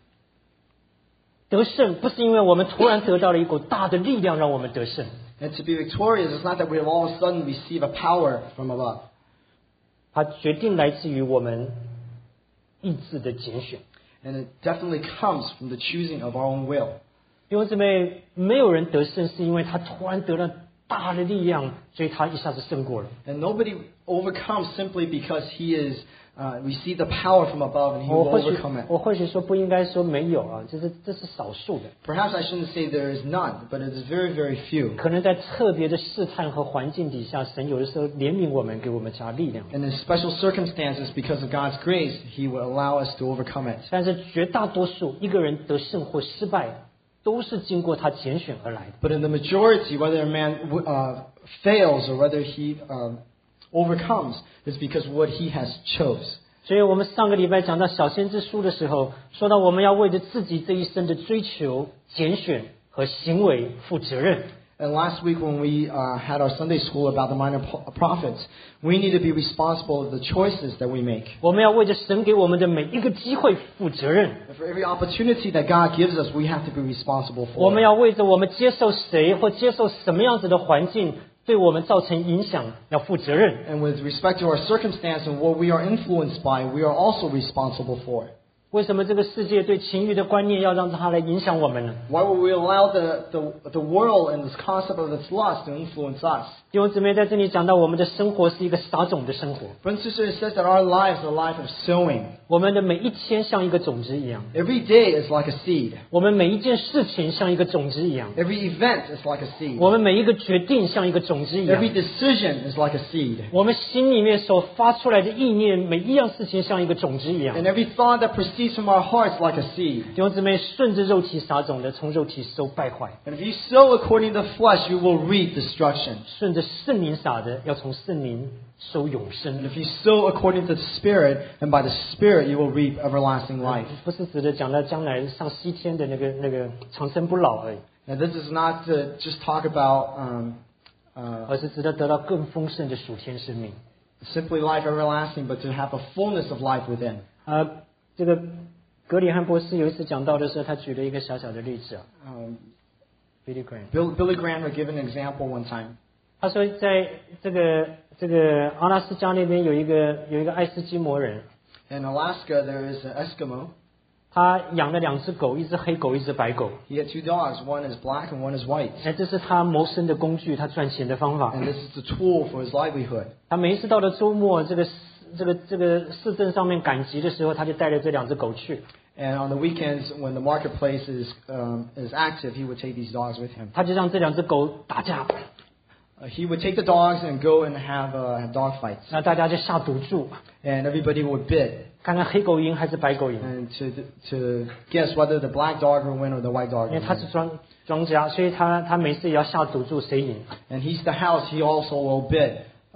得胜不是因为我们突然得到了一股大的力量让我们得胜， And to be victorious is not that we have all of a sudden receive a power from above. 它决定来自于我们意志的拣选。 And it definitely comes from the choosing of our own will. 弟兄姊妹，没有人得胜是因为他突然得了大的力量，所以他一下子胜过了。 And nobody overcomes simply because he is uh, received the power from above and he 我 will 或许 overcome it. 我或许说不应该说没有啊，这是这是少数的， Perhaps I shouldn't say there is none, but it is very, very few. 可能在特别的试探和环境底下，神有的时候怜悯我们，给我们加力量。 And in special circumstances, because of God's grace, he will allow us to overcome it. 但是绝大多数一个人得胜或失败，都是经过他拣选而来的。 But in the majority, whether a man uh, fails or whether he um, overcomes, is because what he has chose. 所以我们上个礼拜讲到小先知书的时候，说到我们要为着自己这一生的追求、拣选和行为负责任。 And last week when we uh, had our Sunday school about the minor po- prophets, we need to be responsible of the choices that we make. 我们要为着神给我们的每一个机会负责任。 And for every opportunity that God gives us, we have to be responsible 我 for 们 it. 要为着我们接受谁或接受什么样子的环境对我们造成影响，要负责任。 And with respect to our circumstance and what we are influenced by, we are also responsible for it. 为什么这个世界对情欲的观念要让它来影响我们呢？ Why would we allow the, the, the world and this concept of its lust to influence us? 弟兄姊妹，在这里讲到我们的生活是一个撒种的生活， Brothers and sisters, it says that our lives are a life of sowing. 我们的每一天像一个种子一样， Every day is like a seed. 我们每一件事情像一个种子一样， Every event is like a seed. 我们每一个决定像一个种子一样， Every decision is like a seed. 我们心里面所发出来的意念，每一样事情像一个种子一样。 And every thought that proceeds from our hearts like a seed. 弟兄姊妹，顺着肉体撒种的，从肉体收败坏； And if you sow according to the flesh, you will reap destruction. 顺着圣灵撒的，要从圣灵收永 And 生。 if you sow according to the Spirit, and by the Spirit you will reap everlasting life. 不是指的讲到将来上西天的那个那个长生不老而已， Now this is not to just talk about um, uh, 而是值得得到更丰盛的属天生命。 simply life everlasting, but to have a fullness of life within. 呃，这个格里汉博士有一次讲到的时候，他举了一个小小的例子啊 Um, ，Billy Graham， Bill, Billy Graham had given an example one time. 他说在这个这个阿拉斯加那边有一个有一个爱斯基摩人， In Alaska, there is an Eskimo. 他养了两只狗，一只黑狗，一只白狗。 He had two dogs. One is black and one is white. 哎，这是他谋生的工具，他赚钱的方法。 And this is the tool for his livelihood. 他每一次到了周末，这个这个这个市镇上面赶集的时候，他就带着这两只狗去。 And on the weekends, when the marketplace is um, is active, he would take these dogs with him. 他就让这两只狗打架， Uh, he would take the dogs and go and have, uh, have dog fights. 那大家就下赌注， And everybody would bid 看看黑狗赢还是白狗赢。 and to to guess whether the black dog will win or the white dog 因为 will 他是 win. 庄庄家，所以他他每次也要下赌注谁赢。 And he's the house. He also will bid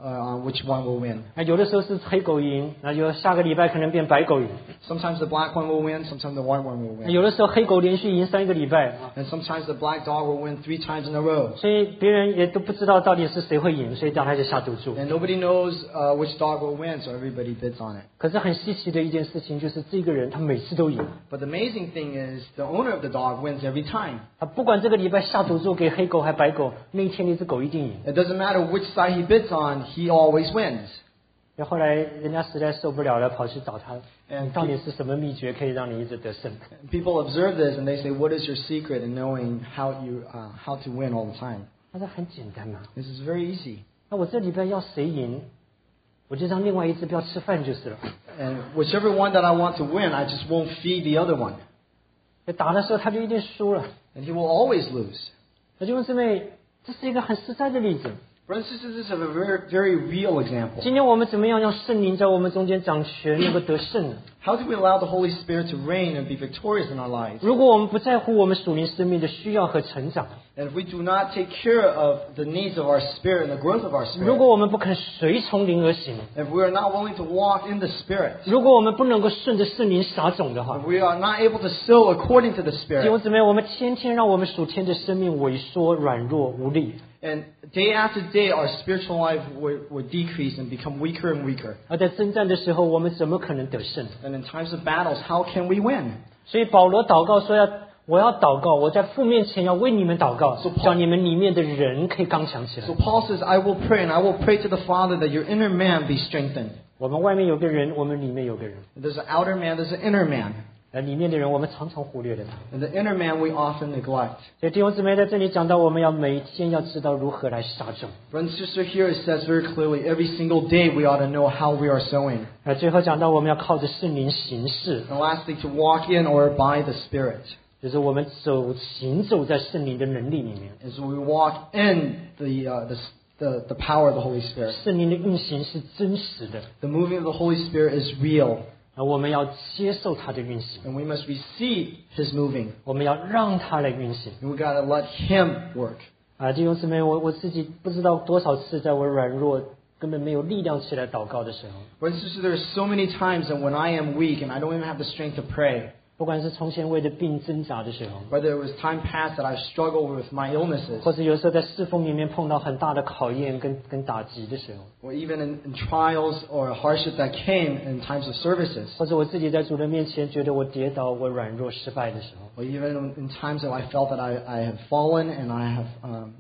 uh, on which one will win. 那有的时候是黑狗赢，那就下个礼拜可能变白狗赢。 Sometimes the black one will win, sometimes the white one will 那 win. 有的时候黑狗连续赢三个礼拜， And sometimes the black dog will win three times in a row. 所以别人也都不知道到底是谁会赢，所以大家就下赌注。 And nobody knows uh, which dog will win, so everybody bids on it. 可是很稀奇的一件事情就是这个人他每次都赢， But the amazing thing is the owner of the dog wins every time. 他不管这个礼拜下赌注给黑狗还白狗，那一天那只狗一定赢。 It doesn't matter which side he bids on, he always wins. 那后来人家实在受不了了，跑去找他， And 你到底是什么秘诀可以让你一直得胜？ people observe this and they say, what is your secret in knowing how, you, uh, how to win all the time? 他说很简单嘛， This is very easy. 那我这礼拜要谁赢，我就让另外一只不要吃饭就是了。 And whichever one that I want to win, I just won't feed the other one. 打的时候他就一定输了。 And he will always lose. 那弟兄姊妹，这是一个很实在的例子。 Brothers and sisters, this is a very, very real example. 今天我们怎么样让圣灵在我们中间掌权，能够得胜呢？ How do we allow the Holy Spirit to reign and be victorious in our lives? 如果我们不在乎我们属灵生命的需要和成长， And if we do not take care of the needs of our spirit and the growth of our 如 spirit, 果我们不肯随从灵而行， if we are not willing to walk in the Spirit, 如果我们不能够顺着圣灵撒种的话， if we are not able to sow according to the 弟 Spirit, 兄姊妹，我们天天让我们属天的生命萎缩、软弱、无力。 and day after day our spiritual life would, would decrease and become weaker and weaker. 而在征战的时候，我们怎么可能得胜？ And in times of battles, how can we win? 所以保罗祷告说要。我要祷告，我在父面前要为你们祷告， So Paul- 叫你们里面的人可以刚强起来 So。Paul says, I will pray and I will pray to the Father that your inner man be strengthened. 我们外面有个人，我们里面有个人， There's an outer man, there's an inner man. 而里面的人我们常常忽略了他。 And the inner man we often neglect. 所以弟兄姊妹在这里讲到，我们要每天要知道如何来撒种。 Brother and sister, here it says very clearly, every single day we ought to know how we are sowing. 而最后讲到，我们要靠着圣灵行事， And lastly, to walk in or by the Spirit. 就是我们走行走在圣灵的能力里面。 As we walk in the, uh, the, the, the power of the Holy Spirit. 圣灵的运行是真实的， The moving of the Holy Spirit is real. 而我们要接受它的运行， And we must receive His moving. 我们要让它来运行。 And we got to let Him work. 啊，弟兄姊妹，我我自己不知道多少次，在我软弱、根本没有力量起来祷告的时候， Brothers and sisters, there are so many times that when I am weak and I don't even have the strength to pray, 不管是从前为了病挣扎的时候， whether it was time past that I struggled with my illnesses, 或者有时候在侍奉里面碰到很大的考验跟跟打击的时候， or even in, in trials or hardship that came in times of services, 或者我自己在主的面前觉得我跌倒、我软弱、失败的时候， or even in times that I felt that I, I have fallen and I have um,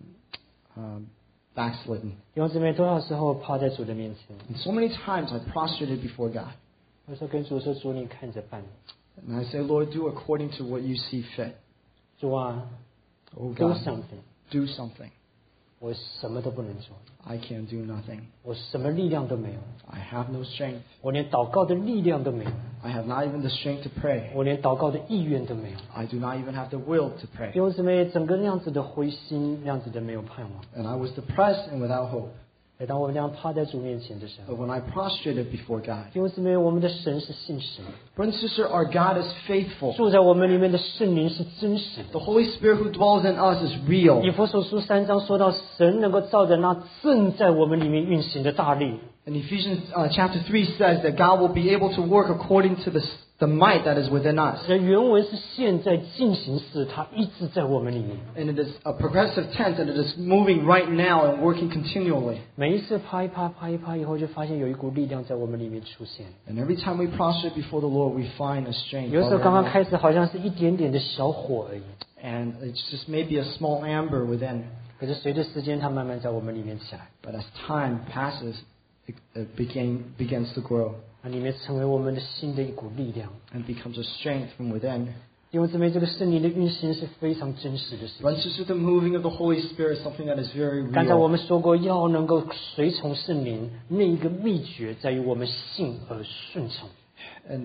um, backslidden. 弟兄姊妹，多少时候趴在主的面前， And so many times I prostrated before God. 我说跟主说：“主，你看着办。 And I say, Lord, do according to what you see fit. 主啊 Oh ，do God, something， do something. 我什么都不能做， I can do nothing. 我什么力量都没有， I have no strength. 我连祷告的力量都没有， I have not even the strength to pray. 我连祷告的意愿都没有。” I do not even have the will to 弟 pray. 兄姊妹，整个那样子的灰心，那样子的没有盼望。 And I was depressed and without hope. 每当我们这样趴在主面前的时候， But when I prostrated before God, 弟兄姊妹，我们的神是信实的， brother and sister, our God is faithful. 住在我们里面的圣灵是真实的。 The Holy Spirit who dwells in us is real. 以弗所书三章说到，神能够照着那正在我们里面运行的大力， And Ephesians uh, chapter three says that God will be able to work according to the, the might that is within us. 这原文是现在进行时，它一直在我们里面。 And it is a progressive tense and it is moving right now and working continually. 每一次趴一趴趴一趴以后，就发现有一股力量在我们里面出现。 And every time we prostrate before the Lord, we find a strength. 有时候刚刚开始好像是一点点的小火而已， And it's just maybe a small amber within. 可是随着时间，它慢慢在我们里面起来， But as time passes, it, it begin, begins to grow 它里面成为我们的新的一股力量。 and becomes a strength from within. 弟兄姊妹，这个圣灵的运行是非常真实的事 But 情。 it's just the moving of the Holy Spirit is something that is very 刚才我 real. 们说过，要能够随从圣灵，那一个秘诀在于我们信而顺从。 And the,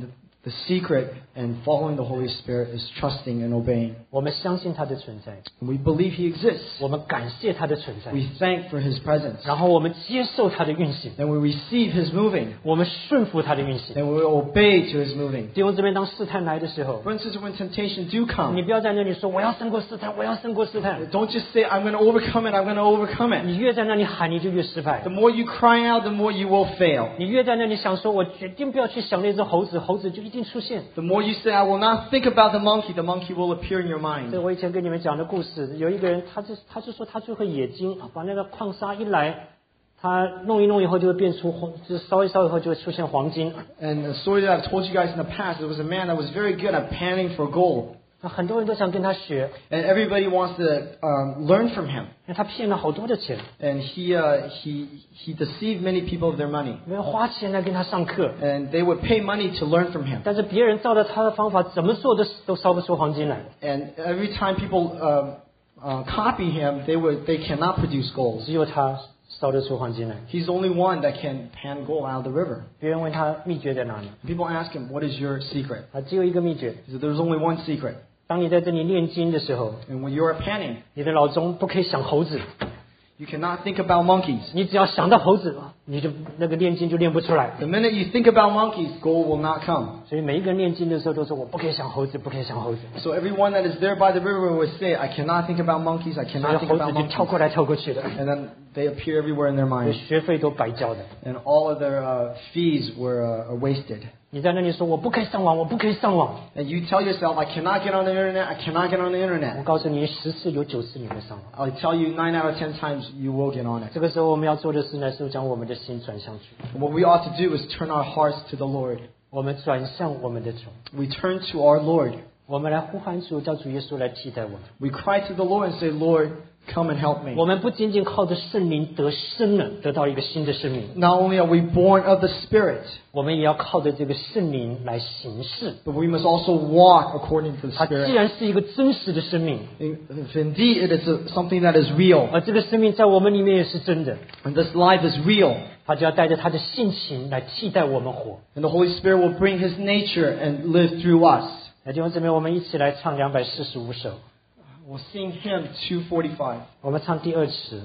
The secret in following the Holy Spirit is trusting and obeying. 我们相信他的存在， And we believe He exists. 我们感谢他的存在， We thank for His presence. 然后我们接受他的运行， Then we receive His moving. 我们顺服他的运行。 Then we obey to His moving. 弟兄姊妹，当试探来的时候， For instance, when temptation do 你 come, 不要在那里说我要胜过试探，我要胜过试探。 don't just say, I'm going to overcome it, I'm going to overcome it. 你越在那里喊，你就越失败 The。more you cry out, the more you will fail. 你越在那里想说，我决定不要去想那只猴子，猴子就一定出现。 The more you say, I will not think about the monkey, the monkey will appear in your 这 mind. 我以前跟你们讲的故事，有一个人，他就他就说他最会冶金，把那个矿砂一来，他弄一弄以后就会变出黄，就是烧一烧以后就会出现黄金。 And the story that I've told you guys in the past, there was a man that was very good at panning for gold. 那很多人都想跟他学， And everybody wants to um, learn from him. 因为他骗了好多的钱， And he, uh, he, he deceived many people of their money. 没有花钱来跟他上课， And they would pay money to learn from him. 但是别人照着他的方法怎么做都都烧不出黄金来。 And every time people uh, uh, copy him, they, would, they cannot produce gold. 只有他烧得出黄金来。 He's the only one that can pan gold out of the river. 别人问他秘诀在哪里， People ask him, what is your secret? 啊，只有一个秘诀。 He said, there's only one secret. 当你在这里念经的时候， And when you're panning, 你的脑中不可以想猴子， you cannot think about monkeys. 你只要想到猴子，你就那个念经就念不出来。 The minute you think about monkeys, gold will not come. 所以每一个人念经的时候都说我不可以想猴子，不可以想猴子， So everyone that is there by the river would say, I cannot think about monkeys, I 所以 cannot think 猴 about 子就跳 monkeys. 过来跳过去的， And then they appear everywhere in their 所以 mind. 学费都白交的。 And all of their uh, fees were uh, wasted. 你在那里说我不可以上网，我不可以上网， And you tell yourself, I cannot get on the internet, I cannot get on the 我 internet. 告诉你，十次有九次你会上网。 I'll tell you nine out of ten times you will get on it. 这个时候我们要做的事呢，是将我们的心转向主， And what we ought to do is turn our hearts to the Lord. 我们转向我们的主， We turn to our Lord. 我们来呼喊主，叫主耶稣来替代我们。 We cry to the Lord and say, Lord, come and help me. 我们不仅仅靠着圣灵得生了，得到一个新的生命， Not only are we born of the Spirit, 我们也要靠着这个圣灵来行事。 but we must also walk according to the 它既 Spirit. 然是一个真实的生命， If indeed it is a, something that is real, 而这个生命在我们里面也是真的， and this life is real, 他就要带着他的性情来替代我们活。 and the Holy Spirit will bring His nature and live through us. 那弟兄姊妹，我们一起来唱两百四十五首， We'll sing hymn two forty-five. 我们唱第二词。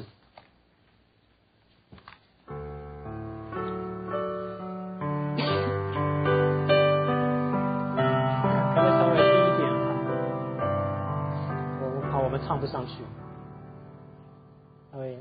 可能稍微低一点啊，我我怕我们唱不上去。稍微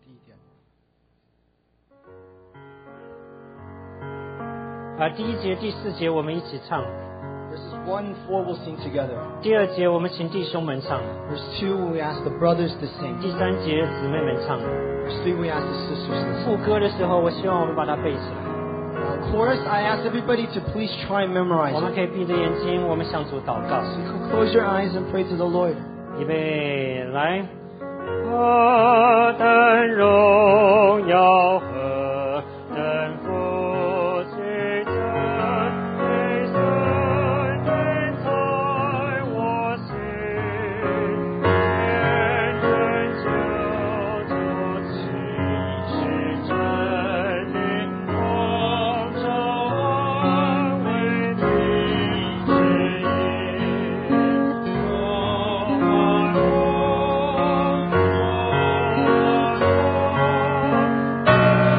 啊，第一节、第四节我们一起唱， Verses one and four we'll sing together. 第二节我们请弟兄们唱， Verse two we ask the brothers to sing. 第三节姊妹们唱。 Verse three we ask the sisters to sing. 副歌的时候，我希望我们把它背起来。 Uh, chorus, I ask everybody to please try and memorize 我们 it. 可以闭着眼睛，我们向主祷告。 So close your eyes and pray to the Lord. 预备，来。何等荣耀，何等福气，真为神人在我心，天真救主其实真理，光照安慰的指引，我爱我。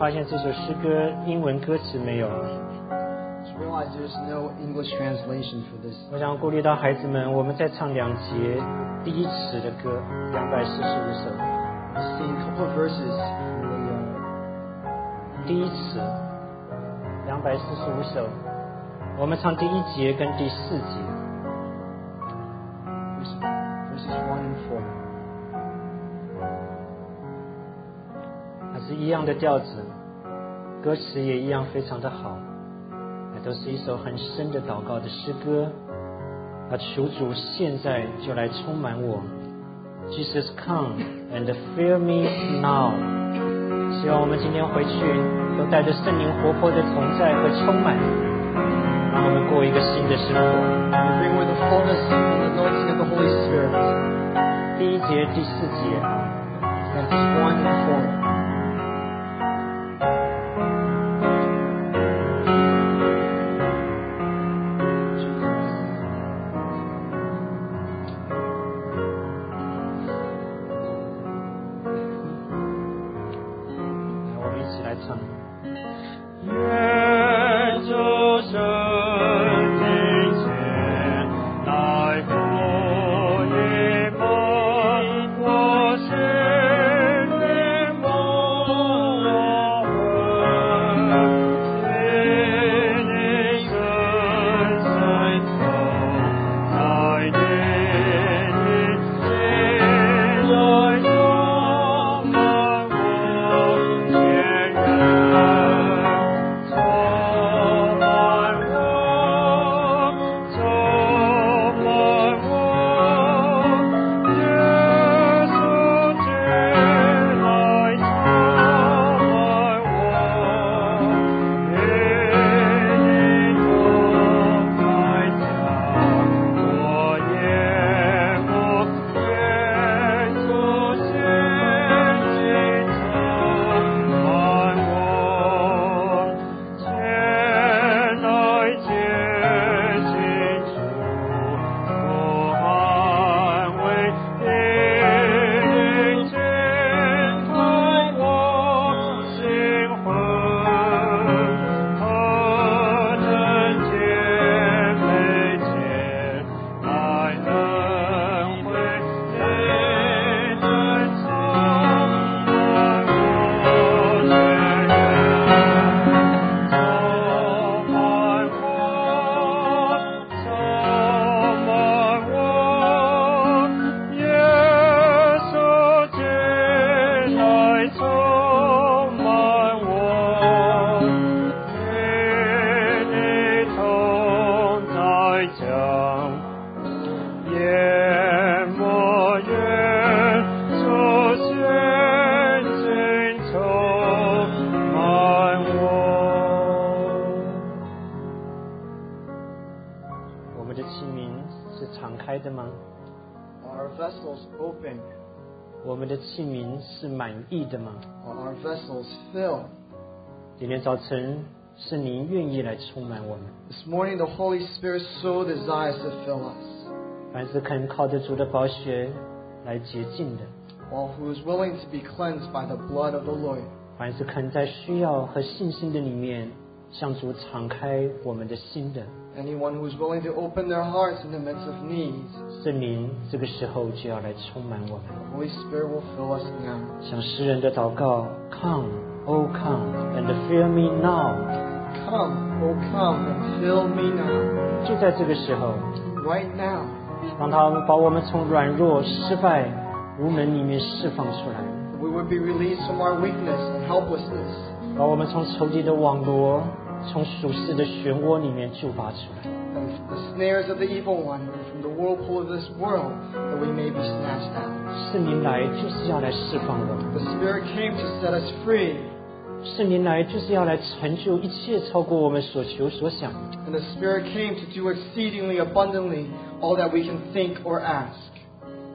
发现这首诗歌英文歌词没有。 Just realize there's no English translation for this. 我想鼓励到孩子们，我们再唱两节第一词的歌，两百四十五首。 Sing a couple of verses from the, uh, 第一词，两百四十五首。我们唱第一节跟第四节。 verses one and four. 它是一样的调子，歌词也一样非常的好，那都是一首很深的祷告的诗歌。啊，求主现在就来充满我 ，Jesus come and fill me now。希望我们今天回去都带着圣灵活泼的同在和充满，让我们过一个新的生活。 Bring with the fullness and anointing of the Holy Spirit. 第一节、第四节。 Verses one and four. 我们的器皿是满意的吗？ Are our vessels filled? 今天早晨，圣灵愿意来充满我们。 This morning, the Holy Spirit so desires to fill us. 凡是肯靠着主的宝血来洁净的， All who is willing to be cleansed by the blood of the Lord. 凡是肯在需要和信心的里面向主敞开我们的心的， Anyone who is willing to open their hearts in the midst of needs, 圣灵这个时候就要来充满我们。 the Holy Spirit will fill us now. 像诗人的祷告 ，Come, O come and fill me now。 Come, oh come and fill me now. 就在这个时候， Right now. 让他把我们从软弱、失败、无能里面释放出来， We would be released from our weakness and helplessness. 把我们从仇敌的网罗、从属世的漩涡里面救拔出来。 And the snares of the evil one, and from the whirlpool of this world, that we may be snatched out. 圣灵来就是要来释放我们， The Spirit came to set us free. 圣灵来就是要来成就一切超过我们所求所想。 And the Spirit came to do exceedingly abundantly all that we can think or ask.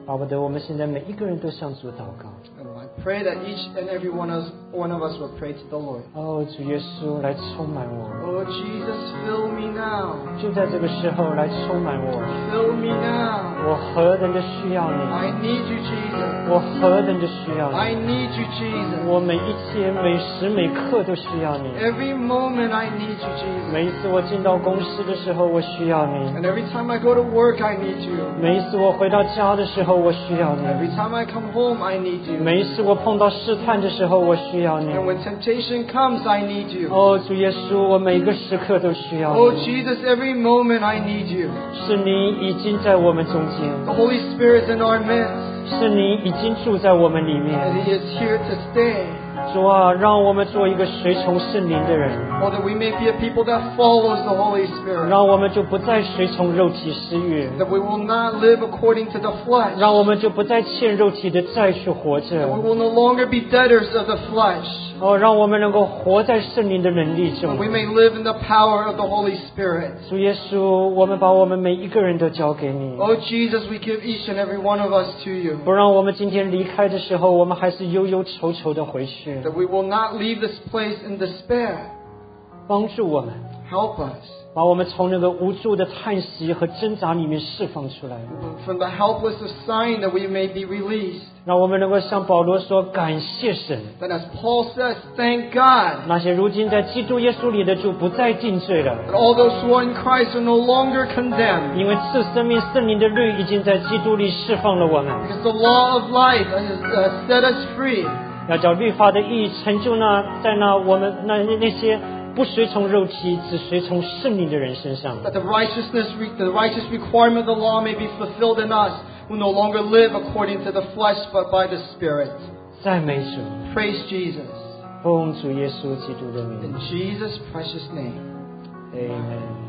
巴不得我们现在每一个人都向主祷告。 And I pray that each and every one of us, one of us will pray to the Lord. 哦，主耶稣来充满我， Oh, Jesus, fill me now. 就在这个时候来充满我。 Fill me now. 我何等的需要 I 你， need you, Jesus. 我何等的需要 I 你， need you, Jesus. 我每一天每时每刻都需要你。 Every moment I need you, Jesus. 每一次我进到公司的时候，我需要你； And every time I go to work, I need you. 每一次我回到家的时候，我需要 Every 你； time I come home, I need you. 每一次我碰到试探的时候，我需要你。 And when temptation comes, I need you. 哦，主耶稣，我每个时刻都需要 Oh, 你。 Jesus, every moment I need you. 是你已经在我们中间， The Holy Spirit's in our midst, 是你已经住在我们里 and 面。 He is here to stay. 主啊，让我们做一个随从圣灵的人， Oh, that we may be a people that follows the Holy Spirit. 让我们就不再随从肉体私欲， That we will not live according to the flesh. 让我们就不再欠肉体的债去活 That 着。 we will no longer be debtors of the flesh. 哦，让我们能够活在圣灵的能力 That 中。 we may live in the power of the Holy Spirit. 主耶稣，我们把我们每一个人都交给你， Oh, Jesus, we give each and every one of us to you. 不让我们今天离开的时候，我们还是忧忧愁愁的回去。 That we will not leave this place in despair. 帮助我们， Help us 把我们从那个无助的叹息和挣扎里面释放出来， from the helpless of sighing, that we may be released. 让我们能够像保罗说：“感谢神， That as Paul says, thank God 那些如今在基督耶稣里的就不再定罪了， that all those who are in Christ are no longer condemned. 因为赐生命圣灵的律已经在基督里释放了我们。 Because the law of life has uh, set us free. 要叫律法的义成就那在那我们那那些不随从肉体，只随从圣灵的人身上。 That the righteousness, the righteous requirement of the law may be fulfilled in us, who no longer live according to the flesh, but by the Spirit. 赞美主， Praise Jesus. 奉主耶稣基督的名 In Jesus' precious name. ，Amen。